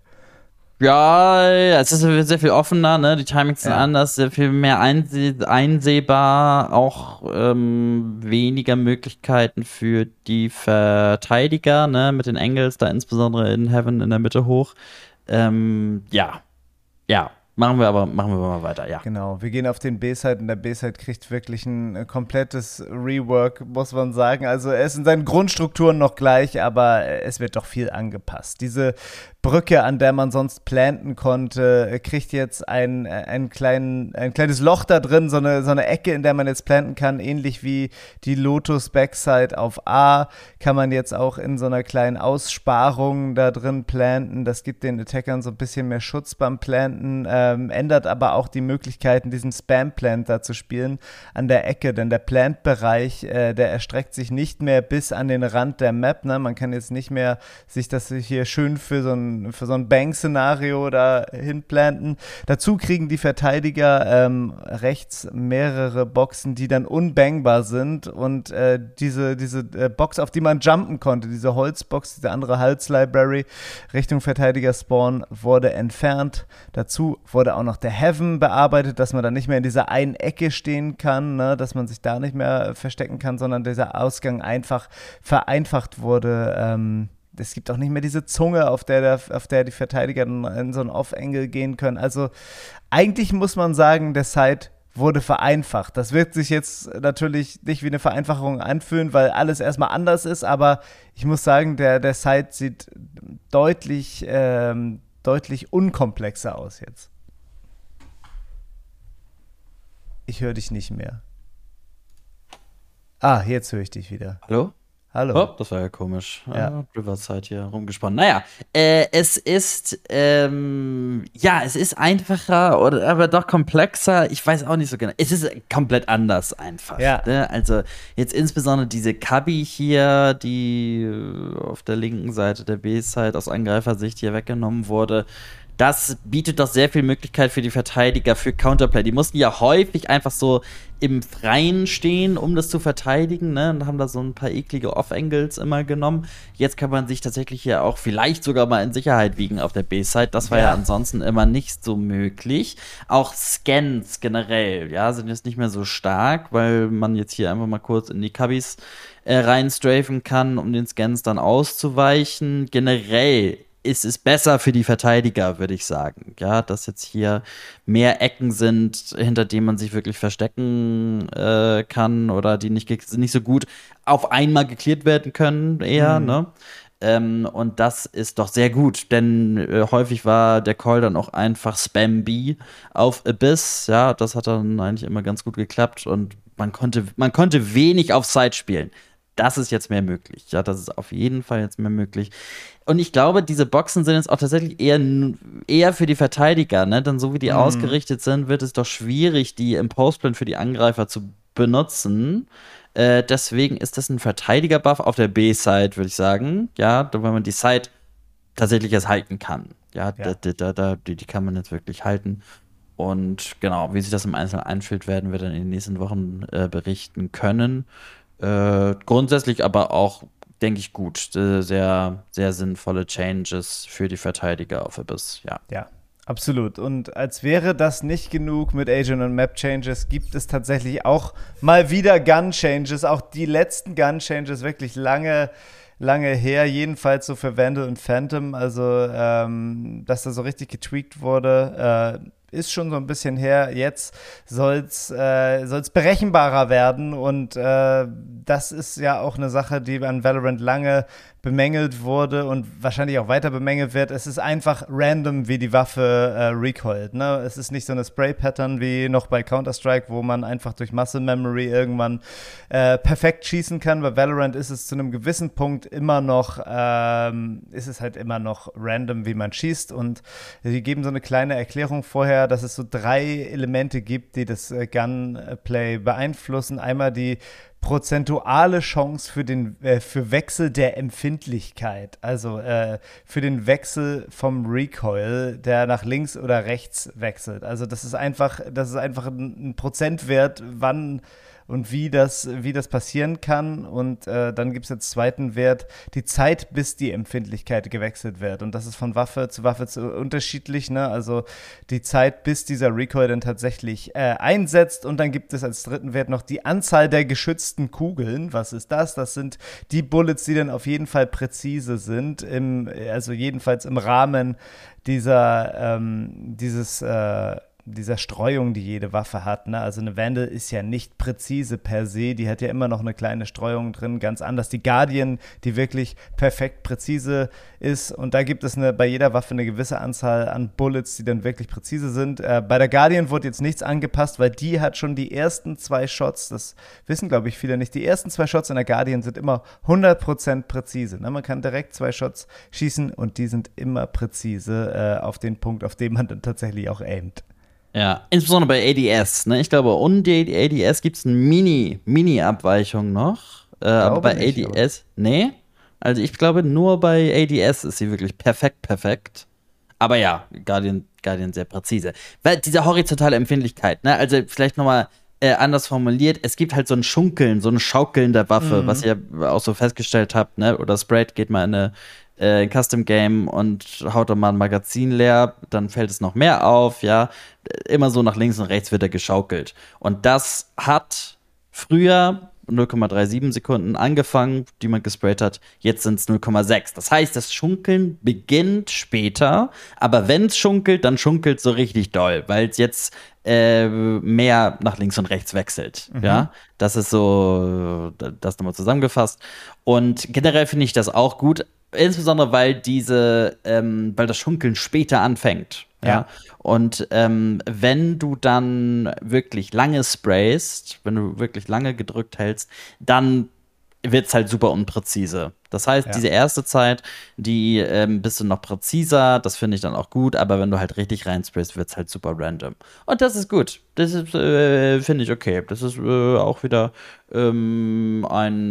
Ja, es ist sehr viel offener, ne? Die Timings sind ja. anders, sehr viel mehr einseh- einsehbar, auch ähm, weniger Möglichkeiten für die Verteidiger, ne? Mit den Angles, da insbesondere in Heaven in der Mitte hoch. Ähm, ja, ja. Machen wir aber machen wir mal weiter, ja. Genau, wir gehen auf den B-Side und der B-Side kriegt wirklich ein äh, komplettes Rework, muss man sagen. Also er ist in seinen Grundstrukturen noch gleich, aber es wird doch viel angepasst. Diese Brücke, an der man sonst planten konnte, kriegt jetzt ein, ein, kleinen, ein kleines Loch da drin, so eine, so eine Ecke, in der man jetzt planten kann, ähnlich wie die Lotus Backside auf A, kann man jetzt auch in so einer kleinen Aussparung da drin planten. Das gibt den Attackern so ein bisschen mehr Schutz beim Planten, ähm, ändert aber auch die Möglichkeiten, diesen Spam-Plant da zu spielen an der Ecke, denn der Plant-Bereich, äh, der erstreckt sich nicht mehr bis an den Rand der Map, ne? Man kann jetzt nicht mehr sich das hier schön für so ein für so ein Bang-Szenario da hinplanten. Dazu kriegen die Verteidiger ähm, rechts mehrere Boxen, die dann unbangbar sind und äh, diese, diese äh, Box, auf die man jumpen konnte, diese Holzbox, diese andere Hals-Library Richtung Verteidiger-Spawn wurde entfernt. Dazu wurde auch noch der Heaven bearbeitet, dass man dann nicht mehr in dieser einen Ecke stehen kann, ne, dass man sich da nicht mehr verstecken kann, sondern dieser Ausgang einfach vereinfacht wurde. Ähm, Es gibt auch nicht mehr diese Zunge, auf der, der, auf der die Verteidiger in so ein Off-Angle gehen können. Also eigentlich muss man sagen, der Side wurde vereinfacht. Das wird sich jetzt natürlich nicht wie eine Vereinfachung anfühlen, weil alles erstmal anders ist, aber ich muss sagen, der, der Side sieht deutlich, ähm, deutlich unkomplexer aus jetzt. Ich höre dich nicht mehr. Ah, jetzt höre ich dich wieder. Hallo? Hallo. Oh, das war ja komisch. Ja. Ah, Riverside hier rumgesponnen. Naja, äh, es ist, ähm, ja, es ist einfacher, oder aber doch komplexer. Ich weiß auch nicht so genau. Es ist komplett anders einfach. Ja. Ne? Also jetzt insbesondere diese Cubby hier, die auf der linken Seite der B-Side aus Angreifersicht hier weggenommen wurde. Das bietet doch sehr viel Möglichkeit für die Verteidiger, für Counterplay. Die mussten ja häufig einfach so im Freien stehen, um das zu verteidigen, ne? Und haben da so ein paar eklige Off-Angles immer genommen. Jetzt kann man sich tatsächlich ja auch vielleicht sogar mal in Sicherheit wiegen auf der B-Side. Das war ja. ja ansonsten immer nicht so möglich. Auch Scans generell, ja, sind jetzt nicht mehr so stark, weil man jetzt hier einfach mal kurz in die Cubbys äh, reinstrafen kann, um den Scans dann auszuweichen. Generell ist es besser für die Verteidiger, würde ich sagen. Ja, dass jetzt hier mehr Ecken sind, hinter denen man sich wirklich verstecken äh, kann oder die nicht, nicht so gut auf einmal geklärt werden können, eher, mhm. ne? Ähm, und das ist doch sehr gut, denn äh, häufig war der Call dann auch einfach Spam B auf Abyss. Ja, das hat dann eigentlich immer ganz gut geklappt und man konnte, man konnte wenig auf Side spielen. das ist jetzt mehr möglich. Ja, das ist auf jeden Fall jetzt mehr möglich. Und ich glaube, diese Boxen sind jetzt auch tatsächlich eher, eher für die Verteidiger, ne? Denn so wie die mhm. ausgerichtet sind, wird es doch schwierig, die im Postplan für die Angreifer zu benutzen. Äh, deswegen ist das ein Verteidiger-Buff auf der B-Side, würde ich sagen. Ja, weil man die Side tatsächlich jetzt halten kann. Ja, ja. Da, da, da, die, die kann man jetzt wirklich halten. Und genau, wie sich das im Einzelnen einfühlt, werden wir dann in den nächsten Wochen äh, berichten können. Äh, grundsätzlich aber auch, denke ich, gut. Äh, sehr, sehr sinnvolle Changes für die Verteidiger auf Abyss, ja. Ja, absolut. Und als wäre das nicht genug mit Agent und Map Changes, gibt es tatsächlich auch mal wieder Gun Changes. Auch die letzten Gun Changes wirklich lange lange her, jedenfalls so für Vandal und Phantom, also ähm, dass da so richtig getweakt wurde, äh, ist schon so ein bisschen her. Jetzt soll's äh, soll's berechenbarer werden und äh, das ist ja auch eine Sache, die an Valorant lange bemängelt wurde und wahrscheinlich auch weiter bemängelt wird. Es ist einfach random, wie die Waffe äh, recoilt. Ne? Es ist nicht so eine Spray-Pattern wie noch bei Counter-Strike, wo man einfach durch Muscle Memory irgendwann äh, perfekt schießen kann. Bei Valorant ist es zu einem gewissen Punkt immer noch, ähm, ist es halt immer noch random, wie man schießt. Und die geben so eine kleine Erklärung vorher, dass es so drei Elemente gibt, die das äh, Gunplay beeinflussen. Einmal die prozentuale Chance für den äh, für Wechsel der Empfindlichkeit, also äh, für den Wechsel vom Recoil, der nach links oder rechts wechselt. Also das ist einfach, das ist einfach ein, ein Prozentwert, wann und wie das, wie das passieren kann. Und äh, dann gibt es als zweiten Wert die Zeit, bis die Empfindlichkeit gewechselt wird. Und das ist von Waffe zu Waffe zu unterschiedlich, ne? Also die Zeit, bis dieser Recoil dann tatsächlich äh, einsetzt. Und dann gibt es als dritten Wert noch die Anzahl der geschützten Kugeln. Was ist das? Das sind die Bullets, die dann auf jeden Fall präzise sind, im, also jedenfalls im Rahmen dieser, ähm, dieses äh, dieser Streuung, die jede Waffe hat. Ne? Also eine Vandal ist ja nicht präzise per se, die hat ja immer noch eine kleine Streuung drin, ganz anders. Die Guardian, die wirklich perfekt präzise ist und da gibt es eine, bei jeder Waffe eine gewisse Anzahl an Bullets, die dann wirklich präzise sind. Äh, bei der Guardian wurde jetzt nichts angepasst, weil die hat schon die ersten zwei Shots, das wissen glaube ich viele nicht, die ersten zwei Shots in der Guardian sind immer hundert Prozent präzise. Ne? Man kann direkt zwei Shots schießen und die sind immer präzise äh, auf den Punkt, auf den man dann tatsächlich auch aimt. Ja, insbesondere bei A D S, ne? Ich glaube, um die A D S gibt es eine Mini, Mini-Abweichung noch. Äh, aber bei nicht, A D S, aber. nee. Also ich glaube, nur bei A D S ist sie wirklich perfekt, perfekt. Aber ja, Guardian, Guardian sehr präzise. Weil diese horizontale Empfindlichkeit, ne? Also vielleicht nochmal äh, anders formuliert, es gibt halt so ein Schunkeln, so ein Schaukeln der Waffe, mhm. was ihr auch so festgestellt habt, ne? Oder Sprite geht mal in eine Äh, Custom Game und haut dann mal ein Magazin leer, dann fällt es noch mehr auf, ja. Immer so nach links und rechts wird er geschaukelt. Und das hat früher null Komma siebenunddreißig Sekunden angefangen, die man gesprayt hat. Jetzt sind es null Komma sechs. Das heißt, das Schunkeln beginnt später, aber wenn es schunkelt, dann schunkelt es so richtig doll, weil es jetzt äh, mehr nach links und rechts wechselt. Mhm. Ja, das ist so, das nochmal zusammengefasst. Und generell finde ich das auch gut. Insbesondere, weil diese, ähm, weil das Schunkeln später anfängt. Ja. ja? Und ähm, wenn du dann wirklich lange sprayst, wenn du wirklich lange gedrückt hältst, dann wird's halt super unpräzise. Das heißt, ja. diese erste Zeit, die ähm, bist du noch präziser, das finde ich dann auch gut, aber wenn du halt richtig reinsprayst, wird's halt super random. Und das ist gut. Das ist, äh, finde ich okay. Das ist äh, auch wieder ähm,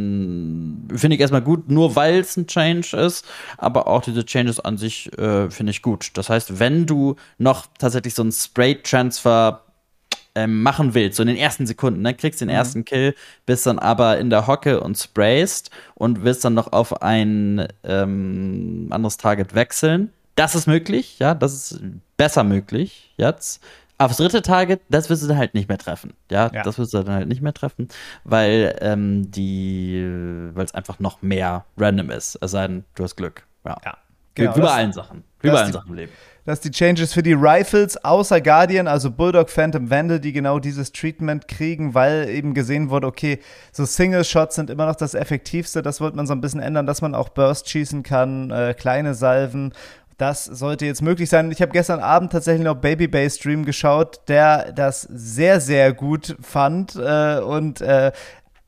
ein, finde ich erstmal gut, nur weil es ein Change ist, aber auch diese Changes an sich äh, finde ich gut. Das heißt, wenn du noch tatsächlich so einen Spray-Transfer machen willst, so in den ersten Sekunden, ne, kriegst den mhm. ersten Kill, bist dann aber in der Hocke und sprayst und willst dann noch auf ein ähm, anderes Target wechseln. Das ist möglich, ja, das ist besser möglich jetzt. Aufs dritte Target, das wirst du dann halt nicht mehr treffen, ja, ja. das wirst du dann halt nicht mehr treffen, weil ähm, die, weil es einfach noch mehr random ist, es sei denn, du hast Glück, ja. ja genau, wie bei allen Sachen, wie bei allen Sachen im Leben. Dass die Changes für die Rifles außer Guardian, also Bulldog, Phantom, Vandal, die genau dieses Treatment kriegen, weil eben gesehen wurde, okay, so Single-Shots sind immer noch das Effektivste, das wollte man so ein bisschen ändern, dass man auch Burst schießen kann, äh, kleine Salven. Das sollte jetzt möglich sein. Ich habe gestern Abend tatsächlich noch Baby Bay Stream geschaut, der das sehr, sehr gut fand äh, und äh,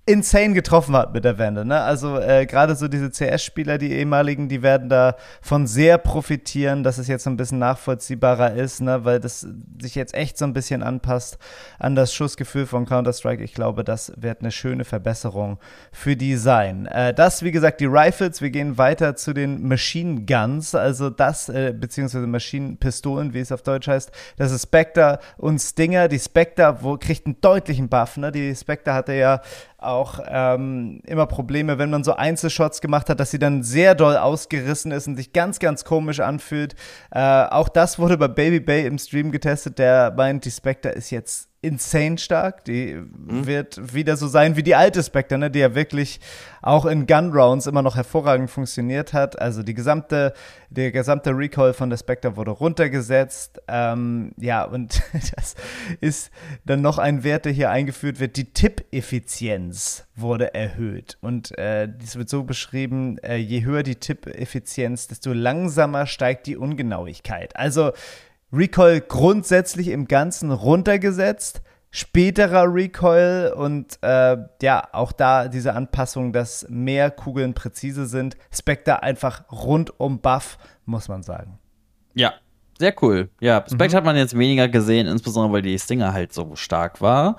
insane getroffen hat mit der Wende. Ne? Also äh, gerade so diese C S-Spieler, die ehemaligen, die werden davon sehr profitieren, dass es jetzt so ein bisschen nachvollziehbarer ist, ne? Weil das sich jetzt echt so ein bisschen anpasst an das Schussgefühl von Counter-Strike. Ich glaube, das wird eine schöne Verbesserung für die sein. Äh, das, wie gesagt, die Rifles. Wir gehen weiter zu den Machine Guns, also das, äh, beziehungsweise Maschinenpistolen, wie es auf Deutsch heißt. Das ist Spectre und Stinger. Die Spectre wo, kriegt einen deutlichen Buff. Ne? Die Spectre hatte ja auch ähm, immer Probleme, wenn man so Einzelshots gemacht hat, dass sie dann sehr doll ausgerissen ist und sich ganz, ganz komisch anfühlt. Äh, auch das wurde bei Baby Bay im Stream getestet, der meint, die Spectre ist jetzt insane stark. Die mhm. wird wieder so sein wie die alte Spectre, ne, die ja wirklich auch in Gun-Rounds immer noch hervorragend funktioniert hat. Also die gesamte, der gesamte Recoil von der Spectre wurde runtergesetzt. Ähm, ja, und das ist dann noch ein Wert, der hier eingeführt wird. Die Tipp-Effizienz wurde erhöht. Und äh, dies wird so beschrieben, äh, je höher die Tipp-Effizienz, desto langsamer steigt die Ungenauigkeit. Also Recoil grundsätzlich im Ganzen runtergesetzt, späterer Recoil und äh, ja, auch da diese Anpassung, dass mehr Kugeln präzise sind. Spectre einfach rundum Buff, muss man sagen. Ja, sehr cool. Ja, Spectre mhm. hat man jetzt weniger gesehen, insbesondere weil die Stinger halt so stark war.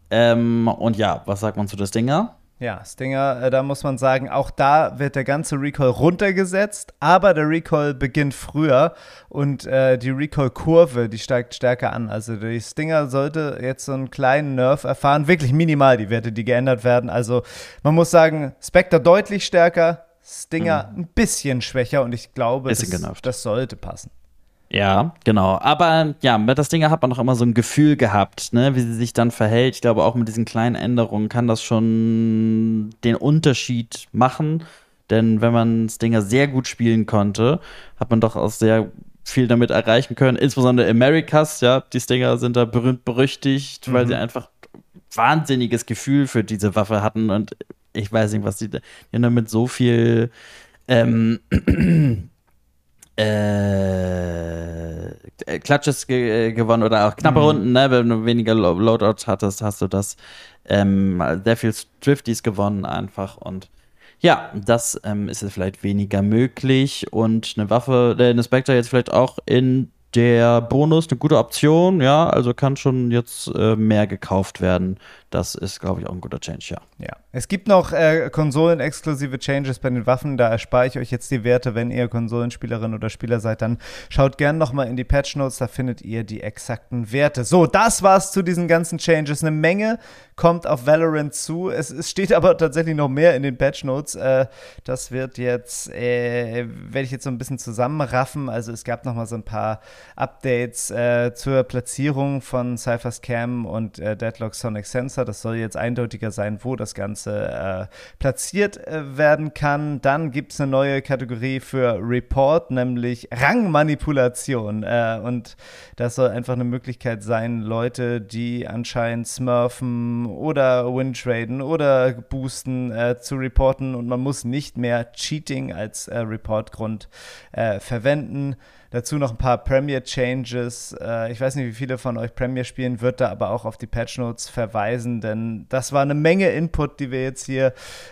Ähm, und ja, was sagt man zu der Stinger? Ja, Stinger, äh, da muss man sagen, auch da wird der ganze Recoil runtergesetzt, aber der Recoil beginnt früher und äh, die Recoil-Kurve, die steigt stärker an. Also die Stinger sollte jetzt so einen kleinen Nerf erfahren, wirklich minimal die Werte, die geändert werden. Also man muss sagen, Spectre deutlich stärker, Stinger mhm. ein bisschen schwächer und ich glaube, das, das sollte passen. Ja, genau. Aber ja, mit das Ding hat man noch immer so ein Gefühl gehabt, ne, wie sie sich dann verhält. Ich glaube, auch mit diesen kleinen Änderungen kann das schon den Unterschied machen. Denn wenn man Stinger sehr gut spielen konnte, hat man doch auch sehr viel damit erreichen können. Insbesondere Americas, ja, die Stinger sind da berühmt berüchtigt, mhm. weil sie einfach wahnsinniges Gefühl für diese Waffe hatten. Und ich weiß nicht, was die, die haben damit so viel ähm, Äh, Clutches ge- gewonnen oder auch knappe mhm. Runden, ne? Wenn du weniger Loadouts hattest, hast du das ähm, sehr viel Drifties gewonnen einfach und ja, das ähm, ist jetzt vielleicht weniger möglich und eine Waffe, äh, eine Spectre jetzt vielleicht auch in der Bonus eine gute Option, ja, also kann schon jetzt äh, mehr gekauft werden. Das ist, glaube ich, auch ein guter Change, ja. Ja, es gibt noch äh, konsolenexklusive Changes bei den Waffen, da erspare ich euch jetzt die Werte, wenn ihr Konsolenspielerin oder Spieler seid, dann schaut gerne nochmal in die Patch Notes, da findet ihr die exakten Werte. So, das war's zu diesen ganzen Changes. Eine Menge kommt auf Valorant zu, es, es steht aber tatsächlich noch mehr in den Patch Notes. Äh, das wird jetzt, äh, werde ich jetzt so ein bisschen zusammenraffen, also es gab nochmal so ein paar Updates äh, zur Platzierung von Cypher's Cam und äh, Deadlock Sonic Sensor. Das soll jetzt eindeutiger sein, wo das Ganze äh, platziert äh, werden kann. Dann gibt es eine neue Kategorie für Report, nämlich Rangmanipulation. Äh, und das soll einfach eine Möglichkeit sein, Leute, die anscheinend smurfen oder wintraden oder boosten, äh, zu reporten. Und man muss nicht mehr Cheating als äh, Reportgrund äh, verwenden. Dazu noch ein paar Premier-Changes. Äh, ich weiß nicht, wie viele von euch Premier spielen, wird da aber auch auf die Patch-Notes verweisen, denn das war eine Menge Input, die wir jetzt hier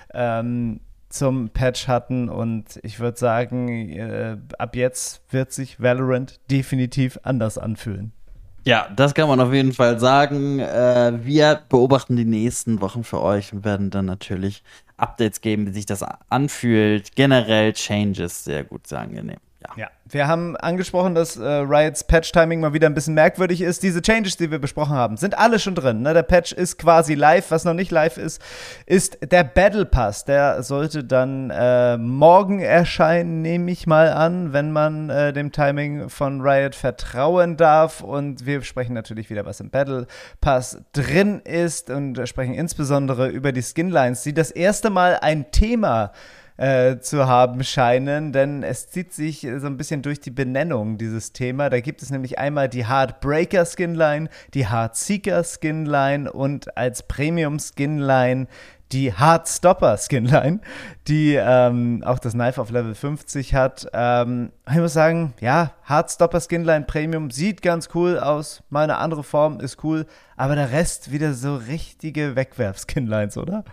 ähm, zum Patch hatten und ich würde sagen, äh, ab jetzt wird sich Valorant definitiv anders anfühlen. Ja, das kann man auf jeden Fall sagen. Äh, wir beobachten die nächsten Wochen für euch und werden dann natürlich Updates geben, wie sich das anfühlt. Generell Changes, sehr gut, sehr angenehm. Ja. ja, wir haben angesprochen, dass äh, Riots Patch-Timing mal wieder ein bisschen merkwürdig ist. Diese Changes, die wir besprochen haben, sind alle schon drin. Ne? Der Patch ist quasi live. Was noch nicht live ist, ist der Battle Pass. Der sollte dann äh, morgen erscheinen, nehme ich mal an, wenn man äh, dem Timing von Riot vertrauen darf. Und wir sprechen natürlich wieder, was im Battle Pass drin ist und sprechen insbesondere über die Skinlines, die das erste Mal ein Thema Äh, zu haben scheinen, denn es zieht sich so ein bisschen durch die Benennung dieses Thema. Da gibt es nämlich einmal die Heartbreaker Skinline, die Heartseeker Skinline und als Premium Skinline die Heartstopper Skinline, die ähm, auch das Knife auf Level fünfzig hat. Ähm, ich muss sagen, ja, Heartstopper Skinline Premium sieht ganz cool aus, mal eine andere Form ist cool, aber der Rest wieder so richtige Wegwerf-Skinlines, oder?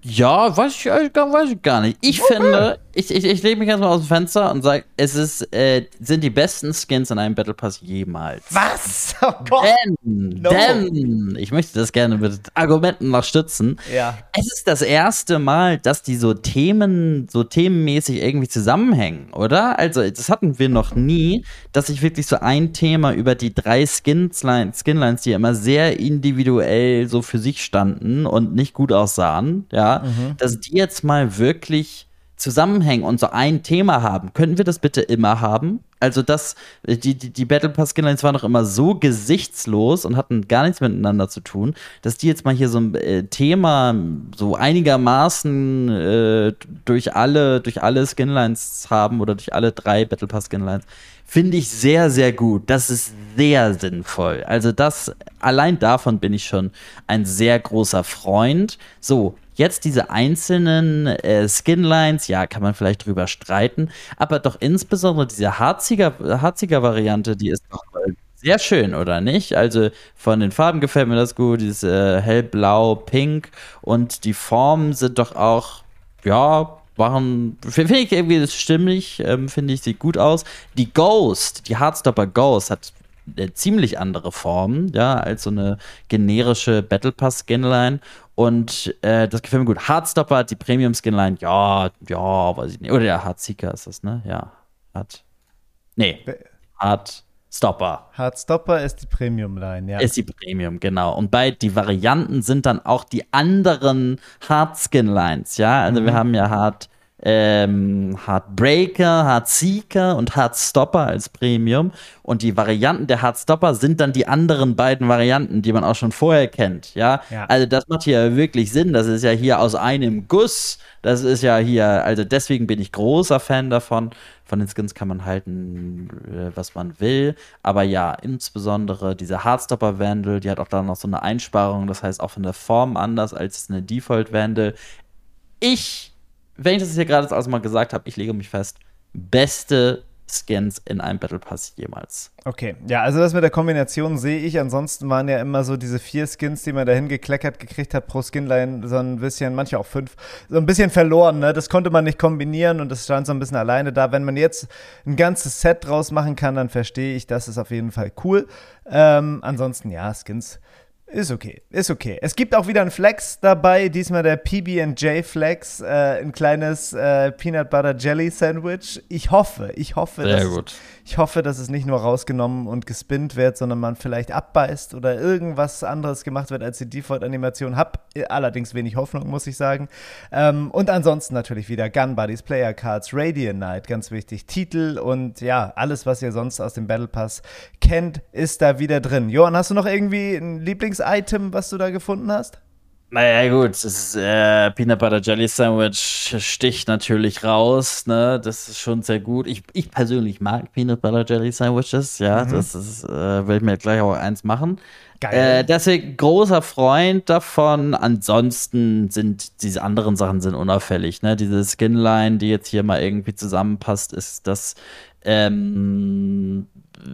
Ja, weiß ich, äh, gar- weiß ich gar nicht. Ich Okay. finde, ich, ich, ich lege mich jetzt mal aus dem Fenster und sage, es ist, äh, sind die besten Skins in einem Battle Pass jemals. Was? Oh Gott. Denn, No. denn, ich möchte das gerne mit Argumenten noch stützen. Ja. Es ist das erste Mal, dass die so Themen, so themenmäßig irgendwie zusammenhängen, oder? Also, das hatten wir noch nie, dass sich wirklich so ein Thema über die drei Skinlines, Skinlines, die ja immer sehr individuell so für sich standen und nicht gut aussahen, ja, dass die jetzt mal wirklich zusammenhängen und so ein Thema haben. Könnten wir das bitte immer haben? Also das, die, die, die Battle Pass Skinlines waren doch immer so gesichtslos und hatten gar nichts miteinander zu tun, dass die jetzt mal hier so ein äh, Thema so einigermaßen äh, durch alle, durch alle Skinlines haben oder durch alle drei Battle Pass Skinlines, finde ich sehr, sehr gut. Das ist sehr sinnvoll. Also das, allein davon bin ich schon ein sehr großer Freund. So, jetzt diese einzelnen äh, Skinlines, ja, kann man vielleicht drüber streiten, aber doch insbesondere diese harziger, harziger Variante, die ist doch äh, sehr schön, oder nicht? Also von den Farben gefällt mir das gut, dieses äh, hellblau, pink und die Formen sind doch auch, ja, waren, finde ich irgendwie stimmig, ähm, finde ich, sieht gut aus. Die Ghost, die Heartstopper Ghost hat eine ziemlich andere Form, ja, als so eine generische Battle Pass Skinline. Und äh, das gefällt mir gut. Heartstopper hat die Premium Skinline, ja, ja, weiß ich nicht. Oder der Heartseeker ist das, ne? Ja. Hart. Nee. Heartstopper. Heartstopper ist die Premium-Line, ja. Ist die Premium, genau. Und bei die Varianten sind dann auch die anderen Heartskin-Lines, ja. Also Mhm. wir haben ja Heart, ähm, Heartbreaker, Heartseeker und Heartstopper als Premium. Und die Varianten der Heartstopper sind dann die anderen beiden Varianten, die man auch schon vorher kennt, ja. Ja. Also das macht hier wirklich Sinn. Das ist ja hier aus einem Guss. Das ist ja hier, also deswegen bin ich großer Fan davon. Von den Skins kann man halten, äh, was man will. Aber ja, insbesondere diese Heartstopper Vandal, die hat auch dann noch so eine Einsparung. Das heißt auch von der Form anders als eine Default Vandal. Ich, wenn ich das hier gerade alles mal gesagt habe, ich lege mich fest, beste Skins in einem Battle Pass jemals. Okay, ja, also das mit der Kombination sehe ich. Ansonsten waren ja immer so diese vier Skins, die man dahin gekleckert gekriegt hat pro Skinline, so ein bisschen, manche auch fünf, so ein bisschen verloren, ne? Das konnte man nicht kombinieren und das stand so ein bisschen alleine da. Wenn man jetzt ein ganzes Set draus machen kann, dann verstehe ich, das ist auf jeden Fall cool. Ähm, ansonsten, ja, Skins ist okay, ist okay. Es gibt auch wieder einen Flex dabei, diesmal der P B and J Flex, äh, ein kleines äh, Peanut Butter Jelly Sandwich. Ich hoffe, ich hoffe, Sehr dass, gut. ich hoffe, dass es nicht nur rausgenommen und gespinnt wird, sondern man vielleicht abbeißt oder irgendwas anderes gemacht wird als die Default-Animation. Hab allerdings wenig Hoffnung, muss ich sagen. Ähm, und ansonsten natürlich wieder Gun Buddies, Player Cards, Radiant Knight, ganz wichtig, Titel und ja, alles, was ihr sonst aus dem Battle Pass kennt, ist da wieder drin. Johann, hast du noch irgendwie ein Lieblings-Item, was du da gefunden hast? Naja, gut, das ist, äh, Peanut Butter Jelly Sandwich sticht natürlich raus, ne? Das ist schon sehr gut. Ich, ich persönlich mag Peanut Butter Jelly Sandwiches, ja. Mhm. Das ist, äh, will ich mir gleich auch eins machen. Geil. Äh, deswegen großer Freund davon. Ansonsten sind diese anderen Sachen sind unauffällig, ne? Diese Skinline, die jetzt hier mal irgendwie zusammenpasst, ist das, ähm,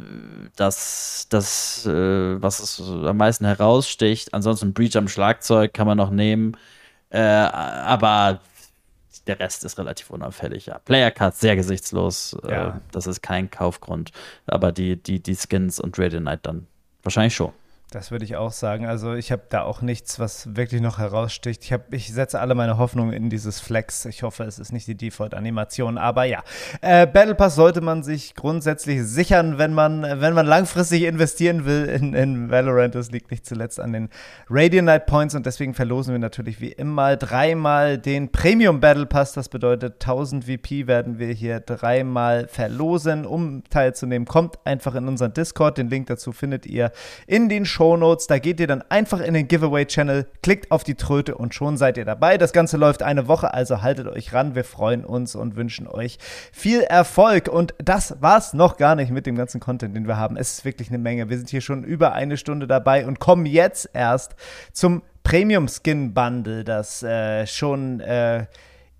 das, das äh, was es am meisten heraussticht. Ansonsten Breach am Schlagzeug kann man noch nehmen. Äh, aber der Rest ist relativ unauffällig, ja. Player Cards sehr gesichtslos. Ja. Äh, das ist kein Kaufgrund. Aber die, die, die Skins und Radiant Knight dann wahrscheinlich schon. Das würde ich auch sagen. Also ich habe da auch nichts, was wirklich noch heraussticht. Ich, hab, ich setze alle meine Hoffnung in dieses Flex. Ich hoffe, es ist nicht die Default-Animation, aber ja. Äh, Battle Pass sollte man sich grundsätzlich sichern, wenn man, wenn man langfristig investieren will in, in Valorant. Das liegt nicht zuletzt an den Radiant Knight Points und deswegen verlosen wir natürlich wie immer dreimal den Premium Battle Pass. Das bedeutet, tausend V P werden wir hier dreimal verlosen. Um teilzunehmen, kommt einfach in unseren Discord. Den Link dazu findet ihr in den Shownotes, da geht ihr dann einfach in den Giveaway-Channel, klickt auf die Tröte und schon seid ihr dabei. Das Ganze läuft eine Woche, also haltet euch ran. Wir freuen uns und wünschen euch viel Erfolg. Und das war's noch gar nicht mit dem ganzen Content, den wir haben. Es ist wirklich eine Menge. Wir sind hier schon über eine Stunde dabei und kommen jetzt erst zum Premium-Skin-Bundle, das äh, schon äh,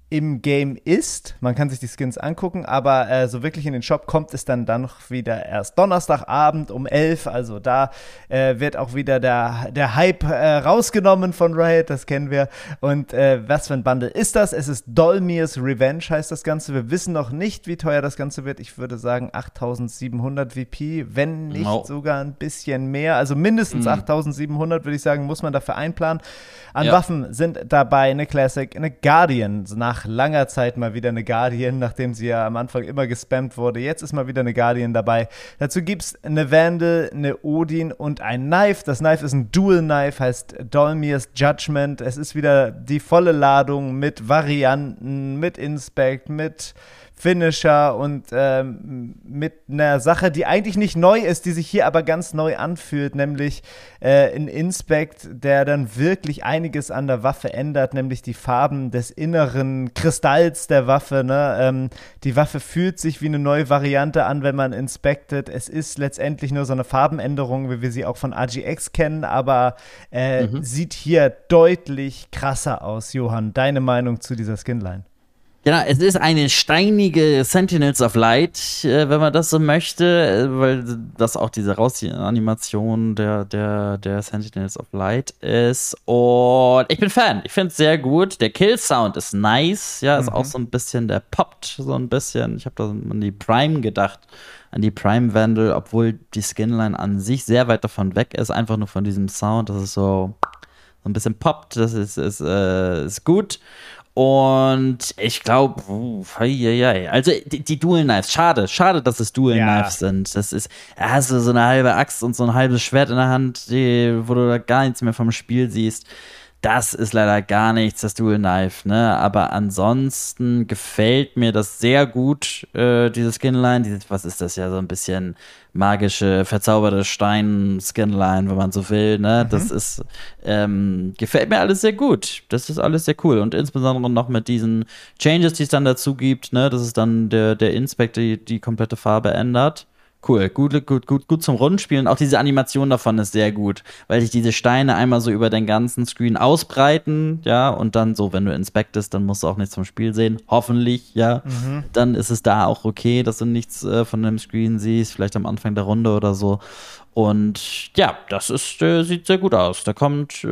im Game ist. Man kann sich die Skins angucken, aber äh, so wirklich in den Shop kommt es dann, dann noch wieder erst Donnerstagabend um elf. Also da äh, wird auch wieder der, der Hype äh, rausgenommen von Riot, das kennen wir. Und äh, was für ein Bundle ist das? Es ist Dolmir's Revenge, heißt das Ganze. Wir wissen noch nicht, wie teuer das Ganze wird. Ich würde sagen achttausendsiebenhundert V P, wenn nicht no. sogar ein bisschen mehr. Also mindestens mm. achttausendsiebenhundert, würde ich sagen, muss man dafür einplanen. An ja. Waffen sind dabei eine Classic, eine Guardian. Nach langer Zeit mal wieder eine Guardian, nachdem sie ja am Anfang immer gespammt wurde. Jetzt ist mal wieder eine Guardian dabei. Dazu gibt es eine Vandal, eine Odin und ein Knife. Das Knife ist ein Dual Knife, heißt Dolmir's Judgment. Es ist wieder die volle Ladung mit Varianten, mit Inspect, mit Finisher und ähm, mit einer Sache, die eigentlich nicht neu ist, die sich hier aber ganz neu anfühlt, nämlich äh, ein Inspect, der dann wirklich einiges an der Waffe ändert, nämlich die Farben des inneren Kristalls der Waffe. Ne? Ähm, die Waffe fühlt sich wie eine neue Variante an, wenn man inspectet. Es ist letztendlich nur so eine Farbenänderung, wie wir sie auch von R G X kennen, aber äh, mhm. sieht hier deutlich krasser aus. Johann, deine Meinung zu dieser Skinline? Genau, es ist eine steinige Sentinels of Light, äh, wenn man das so möchte, äh, weil das auch diese Raus-Animation der, der, der Sentinels of Light ist. Und ich bin Fan, ich finde es sehr gut. Der Kill-Sound ist nice, ja, ist mhm. auch so ein bisschen, der poppt so ein bisschen. Ich habe da an die Prime gedacht, an die Prime Vandal, obwohl die Skinline an sich sehr weit davon weg ist, einfach nur von diesem Sound, das ist so, so ein bisschen poppt, das ist, ist, äh, ist gut. Und ich glaube, also die, die Dual Knives, schade, schade, dass es Dual ja. Knives sind. Das ist, da hast du so eine halbe Axt und so ein halbes Schwert in der Hand, die, wo du da gar nichts mehr vom Spiel siehst. Das ist leider gar nichts, das Dual Knife, ne? Aber ansonsten gefällt mir das sehr gut, äh, diese Skinline. Dieses, was ist das ja, so ein bisschen magische, verzauberte Stein-Skinline, wenn man so will, ne? Mhm. Das ist, ähm, gefällt mir alles sehr gut. Das ist alles sehr cool. Und insbesondere noch mit diesen Changes, die es dann dazu gibt, ne? Das ist dann der, der Inspect, die die komplette Farbe ändert. Cool, gut, gut, gut, gut zum Rundenspielen. Auch diese Animation davon ist sehr gut, weil sich diese Steine einmal so über den ganzen Screen ausbreiten, ja, und dann so, wenn du inspectest, dann musst du auch nichts vom Spiel sehen. Hoffentlich, ja. Mhm. Dann ist es da auch okay, dass du nichts äh, von dem Screen siehst, vielleicht am Anfang der Runde oder so. Und ja, das ist, äh, sieht sehr gut aus. Da kommt,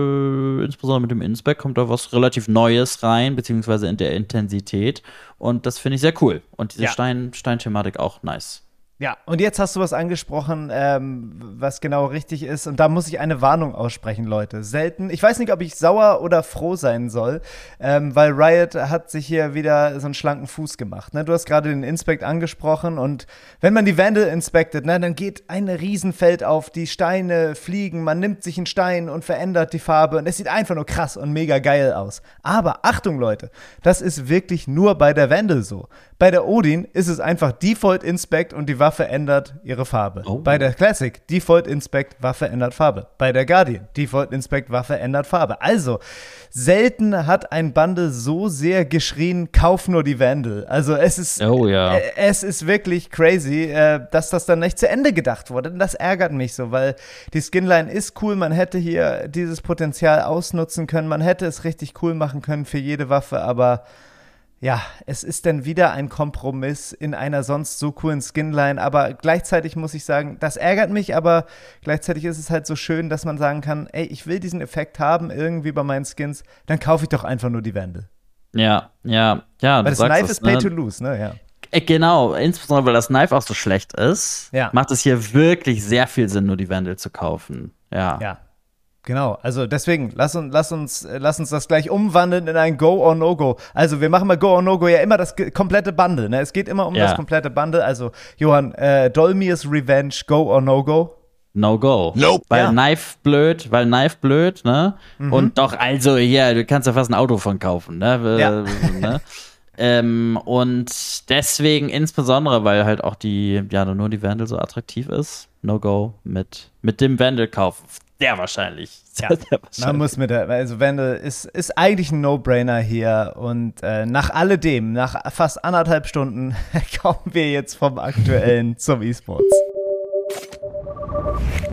äh, insbesondere mit dem Inspect, kommt da was relativ Neues rein, beziehungsweise in der Intensität. Und das finde ich sehr cool. Und diese ja. Stein, Stein-Thematik auch nice. Ja, und jetzt hast du was angesprochen, ähm, was genau richtig ist. Und da muss ich eine Warnung aussprechen, Leute. Selten, ich weiß nicht, ob ich sauer oder froh sein soll, ähm, weil Riot hat sich hier wieder so einen schlanken Fuß gemacht. Ne? Du hast gerade den Inspect angesprochen und wenn man die Vandal inspectet, ne, dann geht ein Riesenfeld auf, die Steine fliegen, man nimmt sich einen Stein und verändert die Farbe und es sieht einfach nur krass und mega geil aus. Aber Achtung, Leute, das ist wirklich nur bei der Vandal so. Bei der Odin ist es einfach Default Inspect und die Waffe ändert ihre Farbe. Oh. Bei der Classic, Default Inspect, Waffe ändert Farbe. Bei der Guardian, Default Inspect, Waffe ändert Farbe. Also, selten hat ein Bundle so sehr geschrien, kauf nur die Vandal. Also, es ist, oh, ja. äh, es ist wirklich crazy, äh, dass das dann nicht zu Ende gedacht wurde. Und das ärgert mich so, weil die Skinline ist cool. Man hätte hier dieses Potenzial ausnutzen können. Man hätte es richtig cool machen können für jede Waffe, aber ja, es ist dann wieder ein Kompromiss in einer sonst so coolen Skinline, aber gleichzeitig muss ich sagen, das ärgert mich, aber gleichzeitig ist es halt so schön, dass man sagen kann, ey, ich will diesen Effekt haben irgendwie bei meinen Skins, dann kaufe ich doch einfach nur die Vandal. Ja, ja, ja. Weil das Knife ist pay to lose, ne, ja. Genau, insbesondere weil das Knife auch so schlecht ist, ja. macht es hier wirklich sehr viel Sinn, nur die Vandal zu kaufen. Ja. Ja. Genau, also deswegen, lass uns, lass uns, lass uns das gleich umwandeln in ein Go or No Go. Also wir machen bei Go or No Go ja immer das ge- komplette Bundle, ne? Es geht immer um ja. das komplette Bundle. Also Johann, äh, Dolmir's Revenge, Go or No Go? No Go. Nope. Weil ja. Knife blöd, weil Knife blöd, ne? Mhm. Und doch, also hier, du kannst ja fast ein Auto von kaufen, ne? Ja. ne? ähm, und deswegen insbesondere, weil halt auch die, ja, nur die Vandal so attraktiv ist, No Go mit, mit dem Vandal-Kauf. Sehr wahrscheinlich. Ja, sehr wahrscheinlich. Man muss mit der, also Vandal ist, ist eigentlich ein No-Brainer hier und äh, nach alledem, nach fast anderthalb Stunden kommen wir jetzt vom Aktuellen zum E-Sports.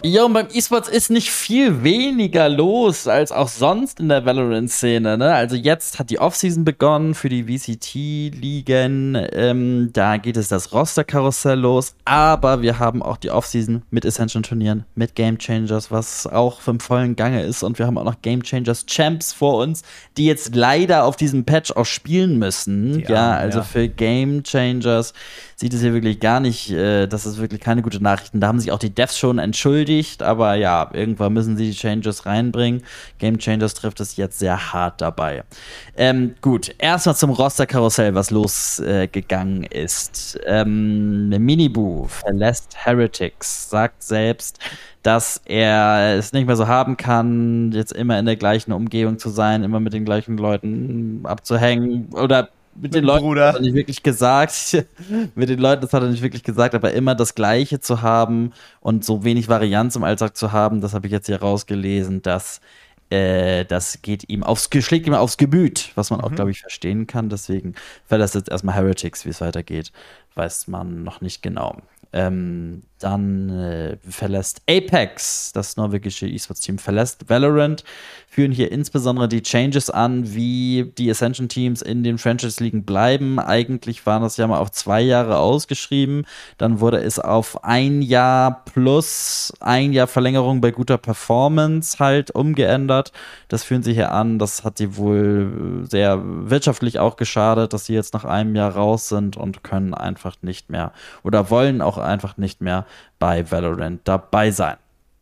Ja, und beim E-Sports ist nicht viel weniger los als auch sonst in der Valorant-Szene, ne? Also jetzt hat die Offseason begonnen für die V C T-Ligen. Ähm, da geht es das Roster-Karussell los. Aber wir haben auch die Offseason mit Ascension-Turnieren, mit Game Changers, was auch im vollen Gange ist. Und wir haben auch noch Game Changers Champs vor uns, die jetzt leider auf diesem Patch auch spielen müssen. Die ja, Armen, also ja. für Game Changers sieht es hier wirklich gar nicht, äh, das ist wirklich keine gute Nachrichten. Da haben sich auch die Devs schon entschuldigt, aber ja, irgendwann müssen sie die Changes reinbringen. Game Changers trifft es jetzt sehr hart dabei. Ähm, gut, erstmal zum Roster-Karussell, was losgegangen äh, ist. Ähm, Miniboo verlässt Heretics, sagt selbst, dass er es nicht mehr so haben kann, jetzt immer in der gleichen Umgebung zu sein, immer mit den gleichen Leuten abzuhängen oder mit den Leuten, Bruder. das hat er nicht wirklich gesagt. Mit den Leuten, das hat er nicht wirklich gesagt, aber immer das Gleiche zu haben und so wenig Varianz im Alltag zu haben, das habe ich jetzt hier rausgelesen, dass äh, das geht ihm aufs, schlägt ihm aufs Gemüt, was man auch, Mhm. glaube ich, verstehen kann. Deswegen verlässt jetzt erstmal Heretics, wie es weitergeht, weiß man noch nicht genau. Ähm, dann äh, verlässt Apex, das norwegische E-Sports-Team, verlässt Valorant, führen hier insbesondere die Changes an, wie die Ascension-Teams in den Franchise-Ligen bleiben. Eigentlich waren das ja mal auf zwei Jahre ausgeschrieben, dann wurde es auf ein Jahr plus ein Jahr Verlängerung bei guter Performance halt umgeändert. Das führen sie hier an, das hat sie wohl sehr wirtschaftlich auch geschadet, dass sie jetzt nach einem Jahr raus sind und können einfach nicht mehr oder wollen auch einfach nicht mehr bei Valorant dabei sein.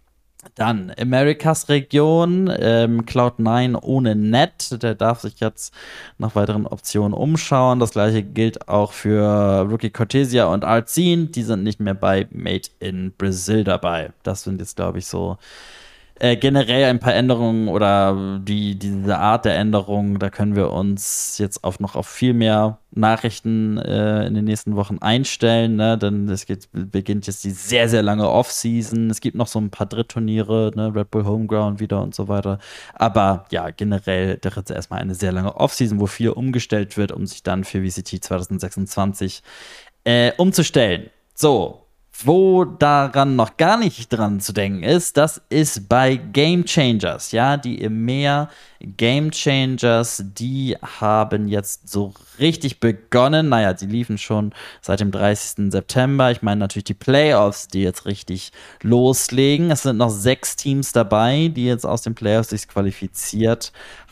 Dann Americas Region, ähm, Cloud neun ohne Net, der darf sich jetzt nach weiteren Optionen umschauen. Das gleiche gilt auch für Rookie Cortesia und Artzine, die sind nicht mehr bei Made in Brazil dabei. Das sind jetzt, glaube ich, so Äh, generell ein paar Änderungen oder die, diese Art der Änderungen, da können wir uns jetzt auf noch auf viel mehr Nachrichten äh, in den nächsten Wochen einstellen, ne? Denn es geht, beginnt jetzt die sehr, sehr lange Off-Season. Es gibt noch so ein paar Drittturniere, ne? Red Bull Homeground wieder und so weiter. Aber ja, generell wäre jetzt erstmal eine sehr lange Off-Season, wo viel umgestellt wird, um sich dann für V C T zwanzig sechsundzwanzig äh, umzustellen. So. Wo daran noch gar nicht dran zu denken ist, das ist bei Game Changers, ja, die im Meer Game Changers, die haben jetzt so richtig begonnen, naja, die liefen schon seit dem dreißigsten September, ich meine natürlich die Playoffs, die jetzt richtig loslegen, es sind noch sechs Teams dabei, die jetzt aus den Playoffs sich qualifiziert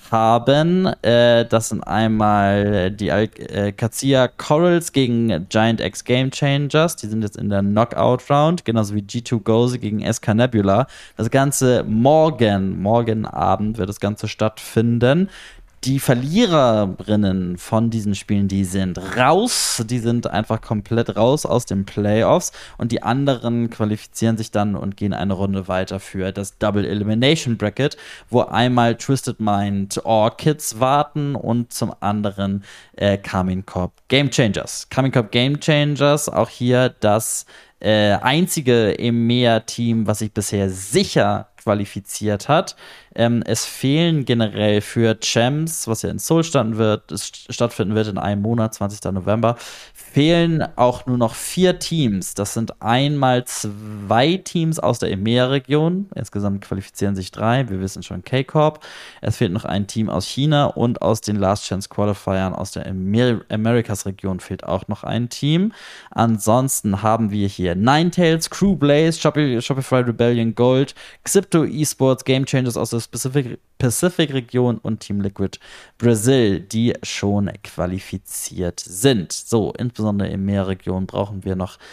haben. Äh, das sind einmal die Al- äh, Kazia Corals gegen Giant X Game Changers. Die sind jetzt in der Knockout Round, genauso wie G zwei Gozi gegen S K Nebula. Das Ganze morgen, morgen Abend wird das Ganze stattfinden. Die Verliererinnen von diesen Spielen, die sind raus, die sind einfach komplett raus aus den Playoffs und die anderen qualifizieren sich dann und gehen eine Runde weiter für das Double Elimination Bracket, wo einmal Twisted Mind Orchids warten und zum anderen äh, Karmine Corp Game Changers. Karmine Corp Game Changers, auch hier das äh, einzige E M E A-Team, was sich bisher sicher qualifiziert hat. Ähm, es fehlen generell für Champs, was ja in Seoul stattfinden wird, es stattfinden wird in einem Monat, zwanzigsten November, fehlen auch nur noch vier Teams. Das sind einmal zwei Teams aus der E M E A-Region. Insgesamt qualifizieren sich drei. Wir wissen schon K-Corp. Es fehlt noch ein Team aus China und aus den Last Chance Qualifiern aus der Amer- Americas-Region fehlt auch noch ein Team. Ansonsten haben wir hier Ninetales, Crew Blaze, Shopify, Shopify Rebellion Gold, Xipto Esports, Game Changers aus der Pacific, Pacific Region und Team Liquid Brazil, die schon qualifiziert sind. So, insbesondere in mehr Regionen brauchen wir noch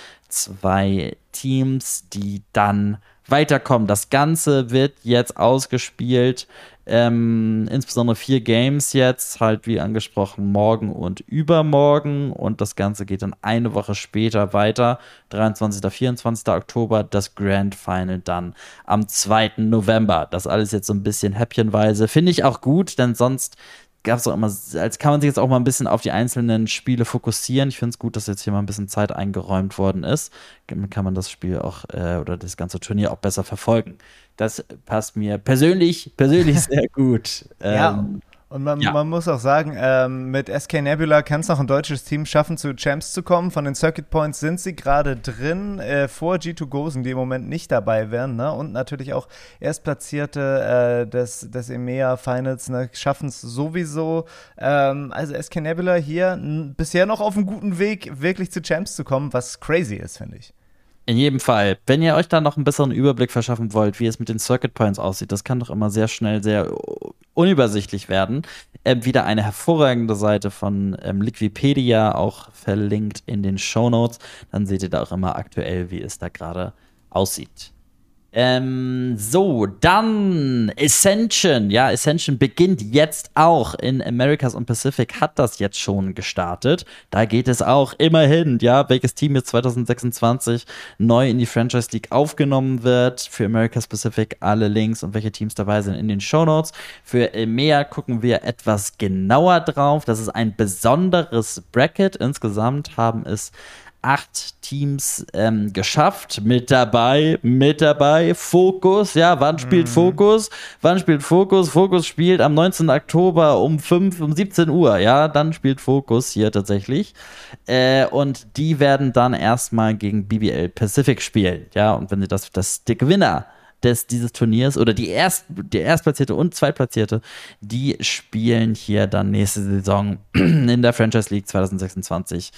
zwei Teams, die dann weiterkommen. Das Ganze wird jetzt ausgespielt, ähm, insbesondere vier Games jetzt, halt wie angesprochen, morgen und übermorgen, und das Ganze geht dann eine Woche später weiter, dreiundzwanzigsten vierundzwanzigsten Oktober, das Grand Final dann am zweiten November. Das alles jetzt so ein bisschen häppchenweise, finde ich auch gut, denn sonst gab es auch immer, als kann man sich jetzt auch mal ein bisschen auf die einzelnen Spiele fokussieren. Ich finde es gut, dass jetzt hier mal ein bisschen Zeit eingeräumt worden ist. Dann kann man das Spiel auch äh, oder das ganze Turnier auch besser verfolgen. Das passt mir persönlich, persönlich sehr gut. Ja, Ähm, Und man, Ja. man muss auch sagen, ähm, mit S K Nebula kann es noch ein deutsches Team schaffen, zu Champs zu kommen. Von den Circuit Points sind sie gerade drin, äh, vor G zwei Gosen, die im Moment nicht dabei wären. Ne? Und natürlich auch Erstplatzierte äh, des, des E M E A Finals ne? schaffen es sowieso. Ähm, also S K Nebula hier n- bisher noch auf einem guten Weg, wirklich zu Champs zu kommen, was crazy ist, finde ich. In jedem Fall. Wenn ihr euch da noch einen besseren Überblick verschaffen wollt, wie es mit den Circuit Points aussieht, das kann doch immer sehr schnell sehr unübersichtlich werden. Ähm, wieder eine hervorragende Seite von ähm, Liquipedia, auch verlinkt in den Shownotes. Dann seht ihr da auch immer aktuell, wie es da gerade aussieht. Ähm, so, dann Ascension. Ja, Ascension beginnt jetzt auch in Americas und Pacific, hat das jetzt schon gestartet. Da geht es auch immerhin, ja, welches Team jetzt zwanzig sechsundzwanzig neu in die Franchise League aufgenommen wird. Für Americas Pacific alle Links und welche Teams dabei sind in den Shownotes. Für E M E A gucken wir etwas genauer drauf. Das ist ein besonderes Bracket. Insgesamt haben es acht Teams ähm, geschafft. Mit dabei, mit dabei, Focus, ja, wann spielt mhm. Focus? Wann spielt Focus? Focus spielt am neunzehnten Oktober um fünf, um siebzehn Uhr, ja, dann spielt Focus hier tatsächlich. Äh, und die werden dann erstmal gegen B B L Pacific spielen, ja, und wenn sie das, das der Gewinner des, dieses Turniers oder die Erst, der Erstplatzierte und Zweitplatzierte, die spielen hier dann nächste Saison in der Franchise League zwanzig sechsundzwanzig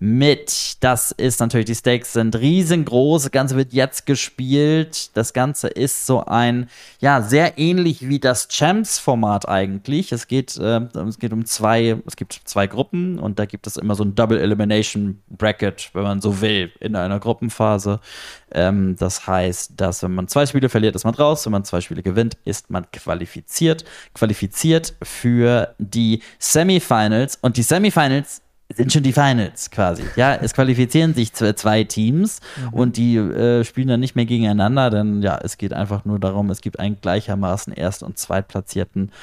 mit. Das ist natürlich, die Stakes sind riesengroß, das Ganze wird jetzt gespielt. Das Ganze ist so ein, ja, sehr ähnlich wie das Champs-Format eigentlich. Es geht, äh, es geht um zwei, es gibt zwei Gruppen und da gibt es immer so ein Double Elimination Bracket, wenn man so will, in einer Gruppenphase. Ähm, das heißt, dass wenn man zwei Spiele verliert, ist man raus. Wenn man zwei Spiele gewinnt, ist man qualifiziert. Qualifiziert für die Semifinals. Und die Semifinals sind schon die Finals quasi. Ja, es qualifizieren sich zwei Teams mhm. und die äh, spielen dann nicht mehr gegeneinander, denn ja, es geht einfach nur darum, es gibt einen gleichermaßen Erst- und Zweitplatzierten.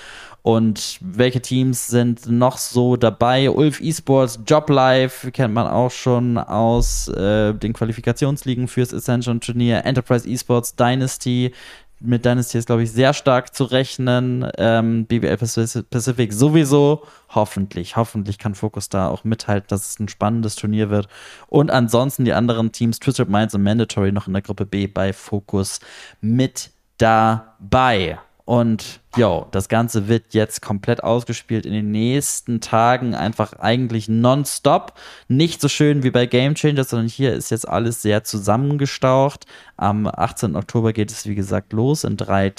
Und welche Teams sind noch so dabei? Ulf Esports, Joblife kennt man auch schon aus äh, den Qualifikationsligen fürs Ascension Turnier, Enterprise Esports, Dynasty. Mit Dynasty ist, glaube ich, sehr stark zu rechnen. Ähm, B B L Pacific sowieso. Hoffentlich, hoffentlich kann Focus da auch mithalten, dass es ein spannendes Turnier wird. Und ansonsten die anderen Teams, Twisted Minds und Mandatory, noch in der Gruppe B bei Focus mit dabei. Und jo, das Ganze wird jetzt komplett ausgespielt in den nächsten Tagen, einfach eigentlich nonstop. Nicht so schön wie bei Game Changers, sondern hier ist jetzt alles sehr zusammengestaucht. Am achtzehnten Oktober geht es, wie gesagt, los in drei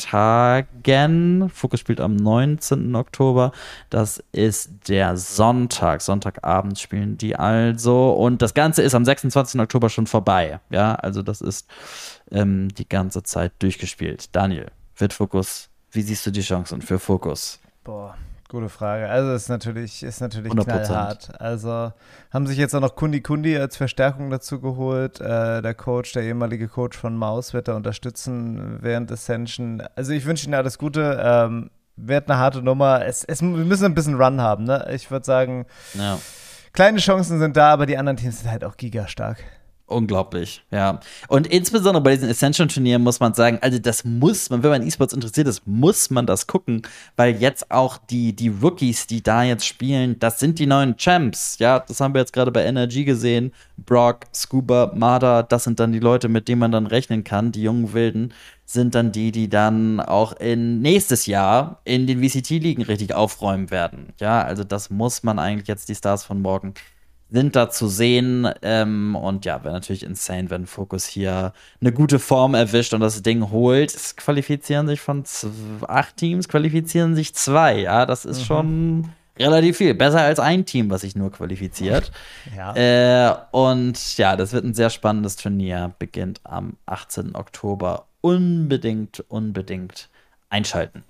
Tagen. Focus spielt am neunzehnten Oktober. Das ist der Sonntag. Sonntagabend spielen die also. Und das Ganze ist am sechsundzwanzigsten Oktober schon vorbei. Ja, also das ist ähm, die ganze Zeit durchgespielt. Daniel, wird Focus... Wie siehst du die Chancen für Focus? Boah, gute Frage. Also ist natürlich, ist natürlich hundert Prozent. Knallhart. Also haben sich jetzt auch noch Kundi Kundi als Verstärkung dazu geholt. Äh, der Coach, der ehemalige Coach von Maus, wird da unterstützen während Ascension. Also ich wünsche Ihnen alles Gute. Ähm, wird eine harte Nummer. Es, es, wir müssen ein bisschen Run haben, ne? Ich würde sagen, ja. Kleine Chancen sind da, aber die anderen Teams sind halt auch gigastark. Unglaublich, ja. Und insbesondere bei diesen Ascension-Turnieren muss man sagen, also das muss man, wenn man E-Sports interessiert ist, muss man das gucken, weil jetzt auch die, die Rookies, die da jetzt spielen, das sind die neuen Champs, ja. Das haben wir jetzt gerade bei N R G gesehen. Brock, Scuba, Marder, das sind dann die Leute, mit denen man dann rechnen kann. Die jungen Wilden sind dann die, die dann auch in nächstes Jahr in den V C T-Ligen richtig aufräumen werden. Ja, also das muss man eigentlich jetzt, die Stars von morgen sind da zu sehen, ähm, und ja, wäre natürlich insane, wenn Focus hier eine gute Form erwischt und das Ding holt. Es qualifizieren sich von z- acht Teams, qualifizieren sich zwei, ja, das ist mhm. schon relativ viel. Besser als ein Team, was sich nur qualifiziert. Ja. Äh, und ja, das wird ein sehr spannendes Turnier, beginnt am achtzehnten Oktober. Unbedingt, unbedingt einschalten.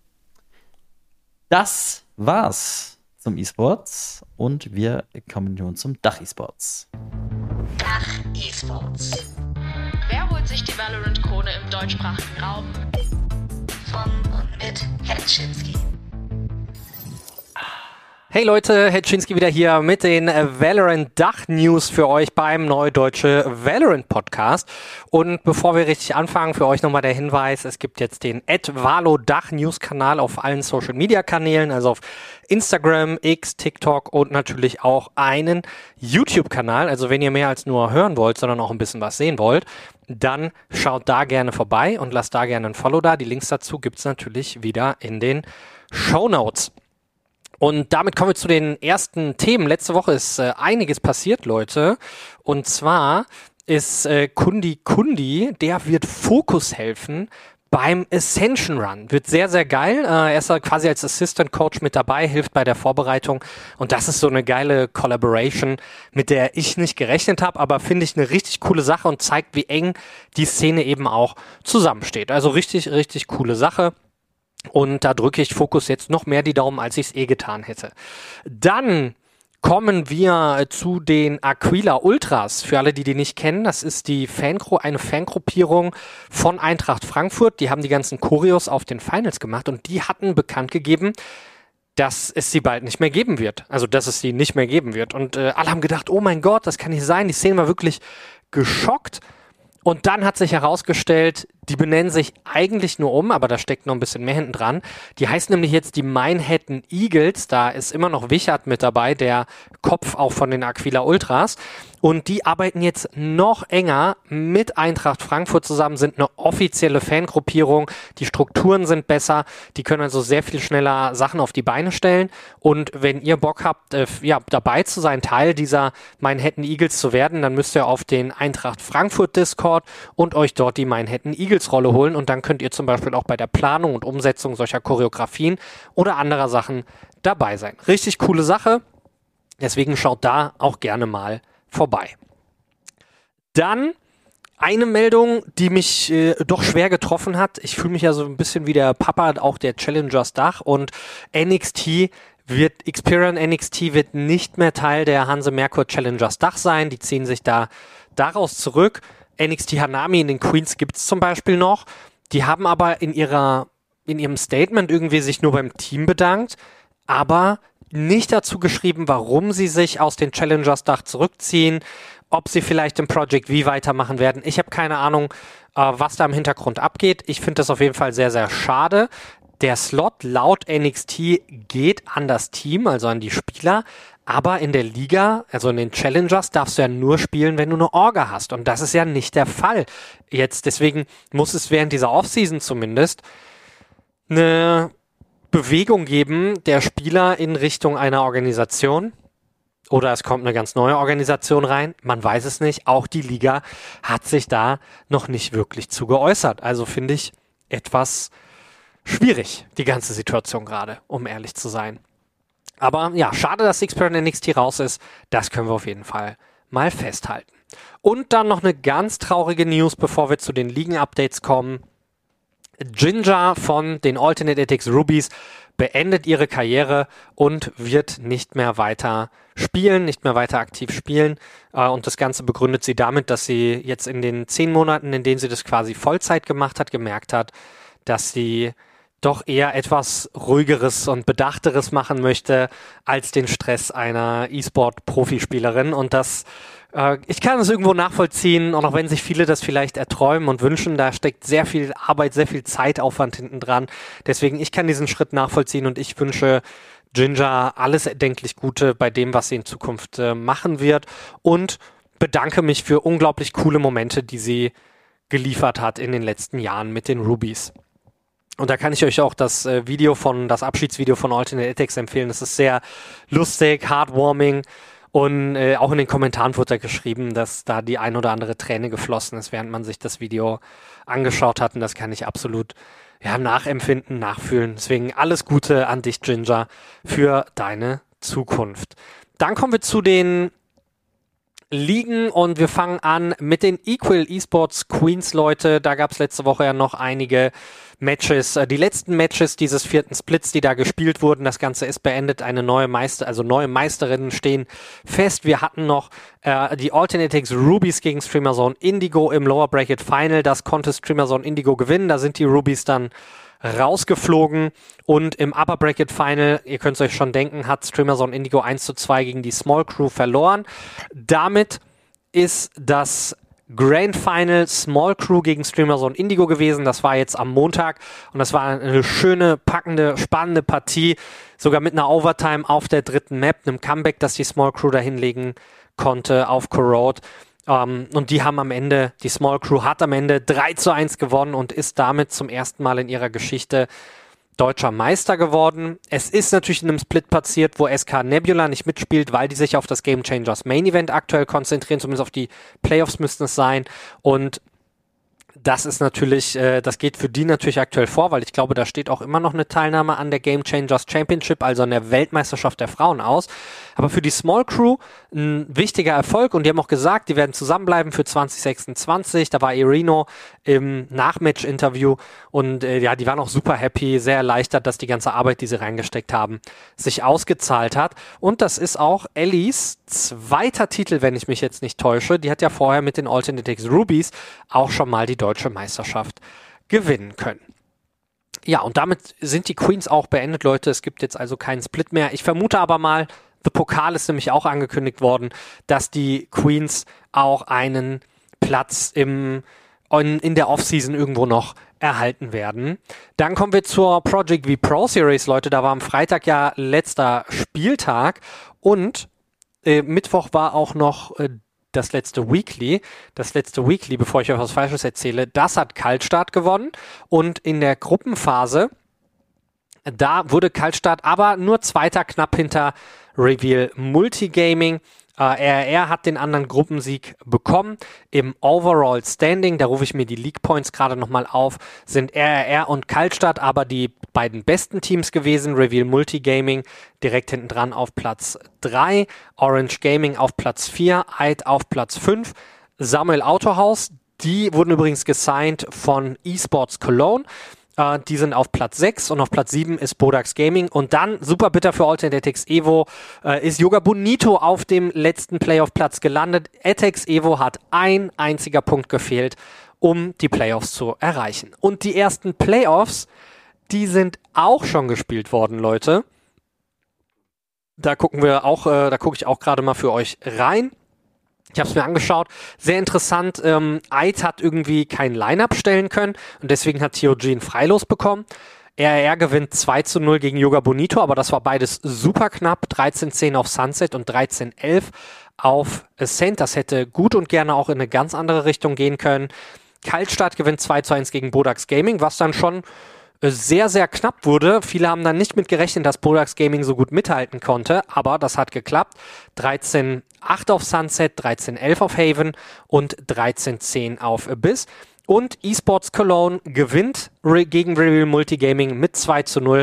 Das war's zum E-Sports und wir kommen nun zum Dach E-Sports. Dach E-Sports. Wer holt sich die Valorant-Krone im deutschsprachigen Raum? Von und mit Henschinski. Hey Leute, Hetschinski wieder hier mit den Valorant-Dach-News für euch beim Neudeutsche Valorant-Podcast. Und bevor wir richtig anfangen, für euch nochmal der Hinweis, es gibt jetzt den at valo dach news kanal auf allen Social-Media-Kanälen, also auf Instagram, X, TikTok und natürlich auch einen YouTube-Kanal. Also wenn ihr mehr als nur hören wollt, sondern auch ein bisschen was sehen wollt, dann schaut da gerne vorbei und lasst da gerne ein Follow da. Die Links dazu gibt's natürlich wieder in den Shownotes. Und damit kommen wir zu den ersten Themen. Letzte Woche ist äh, einiges passiert, Leute. Und zwar ist äh, Kundi Kundi, der wird Focus helfen beim Ascension Run. Wird sehr, sehr geil. Äh, er ist äh, quasi als Assistant Coach mit dabei, hilft bei der Vorbereitung. Und das ist so eine geile Collaboration, mit der ich nicht gerechnet habe, aber finde ich eine richtig coole Sache und zeigt, wie eng die Szene eben auch zusammensteht. Also richtig, richtig coole Sache. Und da drücke ich Focus jetzt noch mehr die Daumen, als ich es eh getan hätte. Dann kommen wir zu den Aquila Ultras. Für alle, die die nicht kennen, das ist die Fangru- eine Fangruppierung von Eintracht Frankfurt. Die haben die ganzen Choreos auf den Finals gemacht und die hatten bekannt gegeben, dass es sie bald nicht mehr geben wird. Also, dass es sie nicht mehr geben wird. Und äh, alle haben gedacht, oh mein Gott, das kann nicht sein. Die Szene war wirklich geschockt. Und dann hat sich herausgestellt, die benennen sich eigentlich nur um, aber da steckt noch ein bisschen mehr hinten dran. Die heißen nämlich jetzt die Manhattan Eagles. Da ist immer noch Wichert mit dabei, der Kopf auch von den Aquila Ultras. Und die arbeiten jetzt noch enger mit Eintracht Frankfurt zusammen, sind eine offizielle Fangruppierung. Die Strukturen sind besser. Die können also sehr viel schneller Sachen auf die Beine stellen. Und wenn ihr Bock habt, äh, ja, dabei zu sein, Teil dieser Manhattan Eagles zu werden, dann müsst ihr auf den Eintracht Frankfurt Discord und euch dort die Manhattan Eagles Rolle holen. Und dann könnt ihr zum Beispiel auch bei der Planung und Umsetzung solcher Choreografien oder anderer Sachen dabei sein. Richtig coole Sache. Deswegen schaut da auch gerne mal vorbei. Dann eine Meldung, die mich äh, doch schwer getroffen hat. Ich fühle mich ja so ein bisschen wie der Papa auch der Challengers Dach und N X T wird, Xperion N X T wird nicht mehr Teil der Hanse Merkur Challengers Dach sein. Die ziehen sich da daraus zurück. N X T Hanami in den Queens gibt's zum Beispiel noch. Die haben aber in ihrer, in ihrem Statement irgendwie sich nur beim Team bedankt, aber nicht dazu geschrieben, warum sie sich aus den Challengers Dach zurückziehen, ob sie vielleicht im Project V weitermachen werden. Ich habe keine Ahnung, äh, was da im Hintergrund abgeht. Ich finde das auf jeden Fall sehr, sehr schade. Der Slot laut N X T geht an das Team, also an die Spieler, aber in der Liga, also in den Challengers, darfst du ja nur spielen, wenn du eine Orga hast. Und das ist ja nicht der Fall. Jetzt, deswegen muss es während dieser Offseason zumindest eine Bewegung geben der Spieler in Richtung einer Organisation. Oder es kommt eine ganz neue Organisation rein. Man weiß es nicht. Auch die Liga hat sich da noch nicht wirklich zu geäußert. Also finde ich etwas schwierig, die ganze Situation gerade, um ehrlich zu sein. Aber ja, schade, dass Xperion N X T raus ist. Das können wir auf jeden Fall mal festhalten. Und dann noch eine ganz traurige News, bevor wir zu den Ligen-Updates kommen. Ginger von den Alternate Ethics Rubies beendet ihre Karriere und wird nicht mehr weiter spielen, nicht mehr weiter aktiv spielen. Und das Ganze begründet sie damit, dass sie jetzt in den zehn Monaten, in denen sie das quasi Vollzeit gemacht hat, gemerkt hat, dass sie doch eher etwas ruhigeres und bedachteres machen möchte als den Stress einer E-Sport-Profispielerin. Und das, äh, ich kann es irgendwo nachvollziehen, und auch wenn sich viele das vielleicht erträumen und wünschen, da steckt sehr viel Arbeit, sehr viel Zeitaufwand hinten dran. Deswegen, ich kann diesen Schritt nachvollziehen und ich wünsche Ginger alles erdenklich Gute bei dem, was sie in Zukunft äh, machen wird, und bedanke mich für unglaublich coole Momente, die sie geliefert hat in den letzten Jahren mit den Rubies. Und da kann ich euch auch das äh, Video von, das Abschiedsvideo von Alternate Ethics empfehlen. Das ist sehr lustig, heartwarming, und äh, auch in den Kommentaren wurde da geschrieben, dass da die ein oder andere Träne geflossen ist, während man sich das Video angeschaut hat, und das kann ich absolut ja, nachempfinden, nachfühlen. Deswegen alles Gute an dich, Ginger, für deine Zukunft. Dann kommen wir zu den Ligen und wir fangen an mit den Equal Esports Queens, Leute. Da gab es letzte Woche ja noch einige Matches. Die letzten Matches dieses vierten Splits, die da gespielt wurden, das Ganze ist beendet. Eine neue Meister, also neue Meisterinnen stehen fest. Wir hatten noch äh, die Alternatics Rubies gegen Streamerzone Indigo im Lower Bracket Final. Das konnte Streamerzone Indigo gewinnen. Da sind die Rubies dann rausgeflogen und im Upper Bracket Final, ihr könnt es euch schon denken, hat Streamerzone Indigo eins zu zwei gegen die Small Crew verloren. Damit ist das Grand Final Small Crew gegen Streamerzone Indigo gewesen. Das war jetzt am Montag und das war eine schöne, packende, spannende Partie, sogar mit einer Overtime auf der dritten Map, einem Comeback, das die Small Crew da hinlegen konnte auf Corrode. Um, und die haben am Ende, die Small Crew hat am Ende drei zu eins gewonnen und ist damit zum ersten Mal in ihrer Geschichte deutscher Meister geworden. Es ist natürlich in einem Split passiert, wo S K Nebula nicht mitspielt, weil die sich auf das Game Changers Main Event aktuell konzentrieren, zumindest auf die Playoffs müssten es sein. Und das ist natürlich, äh, das geht für die natürlich aktuell vor, weil ich glaube, da steht auch immer noch eine Teilnahme an der Game Changers Championship, also an der Weltmeisterschaft der Frauen aus. Aber für die Small Crew ein wichtiger Erfolg und die haben auch gesagt, die werden zusammenbleiben für zwanzig sechsundzwanzig. Da war Irino im Nachmatch-Interview und äh, ja, die waren auch super happy, sehr erleichtert, dass die ganze Arbeit, die sie reingesteckt haben, sich ausgezahlt hat. Und das ist auch Ellies zweiter Titel, wenn ich mich jetzt nicht täusche. Die hat ja vorher mit den Alternatives Rubies auch schon mal die deutsche Meisterschaft gewinnen können. Ja, und damit sind die Queens auch beendet, Leute. Es gibt jetzt also keinen Split mehr. Ich vermute aber mal, The Pokal ist nämlich auch angekündigt worden, dass die Queens auch einen Platz im, in, in der Offseason irgendwo noch erhalten werden. Dann kommen wir zur Project V Pro Series, Leute. Da war am Freitag ja letzter Spieltag und äh, Mittwoch war auch noch äh, das letzte Weekly, das letzte Weekly, bevor ich euch was Falsches erzähle, das hat Kaltstart gewonnen und in der Gruppenphase, da wurde Kaltstart aber nur Zweiter, knapp hinter Reveal Multigaming. Äh, R R R hat den anderen Gruppensieg bekommen. Im Overall Standing, da rufe ich mir die League Points gerade nochmal auf, sind R R R und Kaltstart aber die beiden besten Teams gewesen. Reveal Multigaming direkt hinten dran auf Platz drei, Orange Gaming auf Platz vier, Eid auf Platz fünf, Samuel Autohaus, die wurden übrigens gesigned von eSports Cologne. Uh, die sind auf Platz sechs und auf Platz sieben ist Bodax Gaming. Und dann, super bitter für Alternatives Evo, uh, ist Yoga Bonito auf dem letzten Playoff-Platz gelandet. Etex Evo hat ein einziger Punkt gefehlt, um die Playoffs zu erreichen. Und die ersten Playoffs, die sind auch schon gespielt worden, Leute. Da gucken wir auch, äh, da gucke ich auch gerade mal für euch rein. Ich habe es mir angeschaut, sehr interessant, ähm, Eid hat irgendwie kein Line-Up stellen können und deswegen hat T O G ein Freilos bekommen. R R R gewinnt zwei zu null gegen Yoga Bonito, aber das war beides super knapp, dreizehn zehn auf Sunset und dreizehn elf auf Ascent. Das hätte gut und gerne auch in eine ganz andere Richtung gehen können. Kaltstart gewinnt zwei zu eins gegen Bodax Gaming, was dann schon sehr, sehr knapp wurde. Viele haben dann nicht mit gerechnet, dass Bodax Gaming so gut mithalten konnte, aber das hat geklappt. dreizehn acht auf Sunset, dreizehn elf auf Haven und dreizehn zehn auf Abyss. Und eSports Cologne gewinnt re- gegen Reveal Multigaming mit zwei zu null.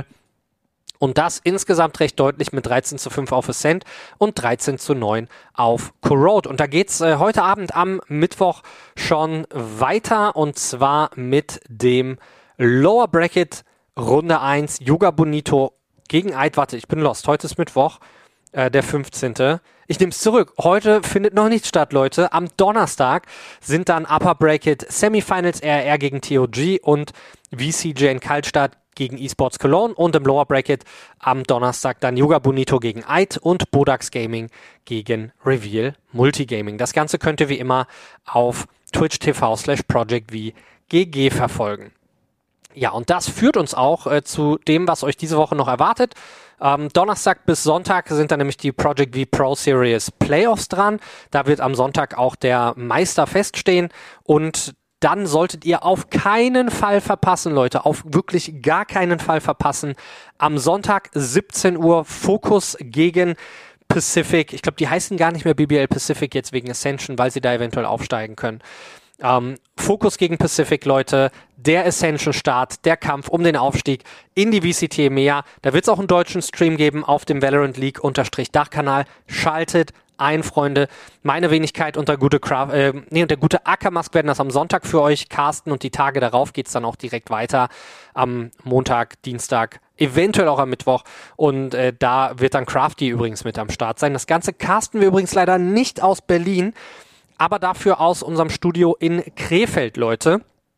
Und das insgesamt recht deutlich mit dreizehn zu fünf auf Ascent und dreizehn zu neun auf Corrode. Und da geht's äh, heute Abend am Mittwoch schon weiter und zwar mit dem Lower Bracket Runde eins, Yoga Bonito gegen Eid. Warte, ich bin lost. Heute ist Mittwoch, äh, der fünfzehnte Ich nehme es zurück. Heute findet noch nichts statt, Leute. Am Donnerstag sind dann Upper Bracket Semifinals R R R gegen T O G und V C J in Kaltstart gegen eSports Cologne und im Lower Bracket am Donnerstag dann Yoga Bonito gegen Eid und Bodax Gaming gegen Reveal Multigaming. Das Ganze könnt ihr wie immer auf Twitch T V slash Project V G G verfolgen. Ja, und das führt uns auch äh, zu dem, was euch diese Woche noch erwartet. Ähm, Donnerstag bis Sonntag sind dann nämlich die Project V Pro Series Playoffs dran. Da wird am Sonntag auch der Meister feststehen und dann solltet ihr auf keinen Fall verpassen, Leute, auf wirklich gar keinen Fall verpassen. Am Sonntag siebzehn Uhr Focus gegen Pacific. Ich glaube, die heißen gar nicht mehr B B L Pacific jetzt wegen Ascension, weil sie da eventuell aufsteigen können. Ähm, Fokus gegen Pacific, Leute, der Ascension-Start, der Kampf um den Aufstieg in die V C T E M E A. Da wird es auch einen deutschen Stream geben auf dem Valorant League-Dach-Kanal. Schaltet ein, Freunde. Meine Wenigkeit und der gute Craft, äh, nee, und der gute Ackermask werden das am Sonntag für euch casten und die Tage darauf geht es dann auch direkt weiter. Am Montag, Dienstag, eventuell auch am Mittwoch. Und äh, da wird dann Crafty übrigens mit am Start sein. Das Ganze casten wir übrigens leider nicht aus Berlin, aber dafür aus unserem Studio in Krefeld, Leute.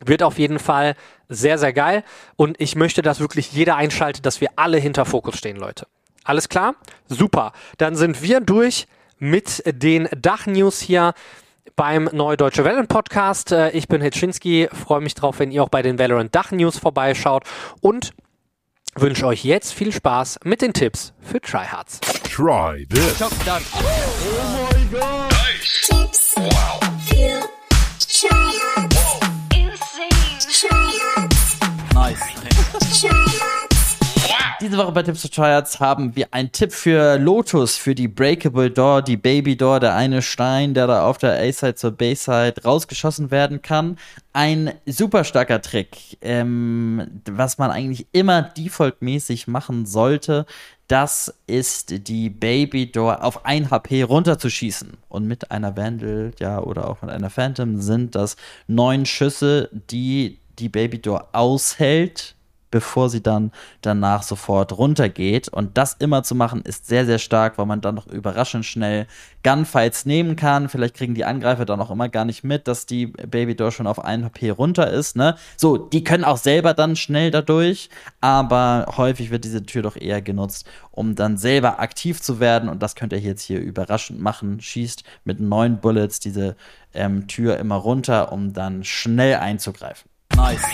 Wird auf jeden Fall sehr, sehr geil. Und ich möchte, dass wirklich jeder einschaltet, dass wir alle hinter Fokus stehen, Leute. Alles klar? Super. Dann sind wir durch mit den Dach-News hier beim Neue Deutsche Valorant Podcast. Ich bin Hitschinski, freue mich drauf, wenn ihr auch bei den Valorant Dach-News vorbeischaut und wünsche euch jetzt viel Spaß mit den Tipps für Tryhards. Try this. Top done. Oh my god. Nice. Tips wow. für Tryhards. Insane. Tryhards. Nice. Tryhards. Diese Woche bei Tipps for Tryhards haben wir einen Tipp für Lotus, für die Breakable Door, die Baby Door, der eine Stein, der da auf der A-Side zur B-Side rausgeschossen werden kann. Ein super starker Trick, ähm, was man eigentlich immer defaultmäßig machen sollte, das ist die Baby Door auf ein H P runterzuschießen. Und mit einer Vandal, ja, oder auch mit einer Phantom sind das neun Schüsse, die die Baby Door aushält, bevor sie dann danach sofort runtergeht. Und das immer zu machen, ist sehr, sehr stark, weil man dann noch überraschend schnell Gunfights nehmen kann. Vielleicht kriegen die Angreifer dann auch immer gar nicht mit, dass die Baby Door schon auf ein H P runter ist, ne? So, die können auch selber dann schnell dadurch, aber häufig wird diese Tür doch eher genutzt, um dann selber aktiv zu werden. Und das könnt ihr jetzt hier überraschend machen. Schießt mit neun Bullets diese ähm, Tür immer runter, um dann schnell einzugreifen. Nice.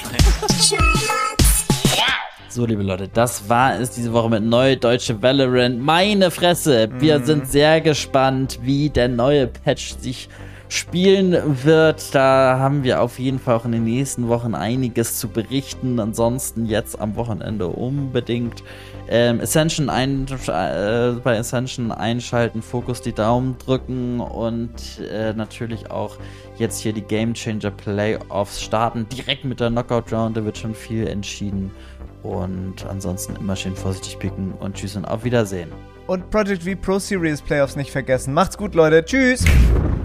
So, liebe Leute, das war es diese Woche mit Neue Deutsche Valorant. Meine Fresse, wir mm. sind sehr gespannt, wie der neue Patch sich spielen wird. Da haben wir auf jeden Fall auch in den nächsten Wochen einiges zu berichten. Ansonsten jetzt am Wochenende unbedingt ähm, Ascension ein, äh, bei Ascension einschalten, Fokus die Daumen drücken und äh, natürlich auch jetzt hier die Game Changer Playoffs starten. Direkt mit der Knockout Round, da wird schon viel entschieden. Und ansonsten immer schön vorsichtig picken und tschüss und auf Wiedersehen. Und Project V Pro Series Playoffs nicht vergessen. Macht's gut, Leute. Tschüss.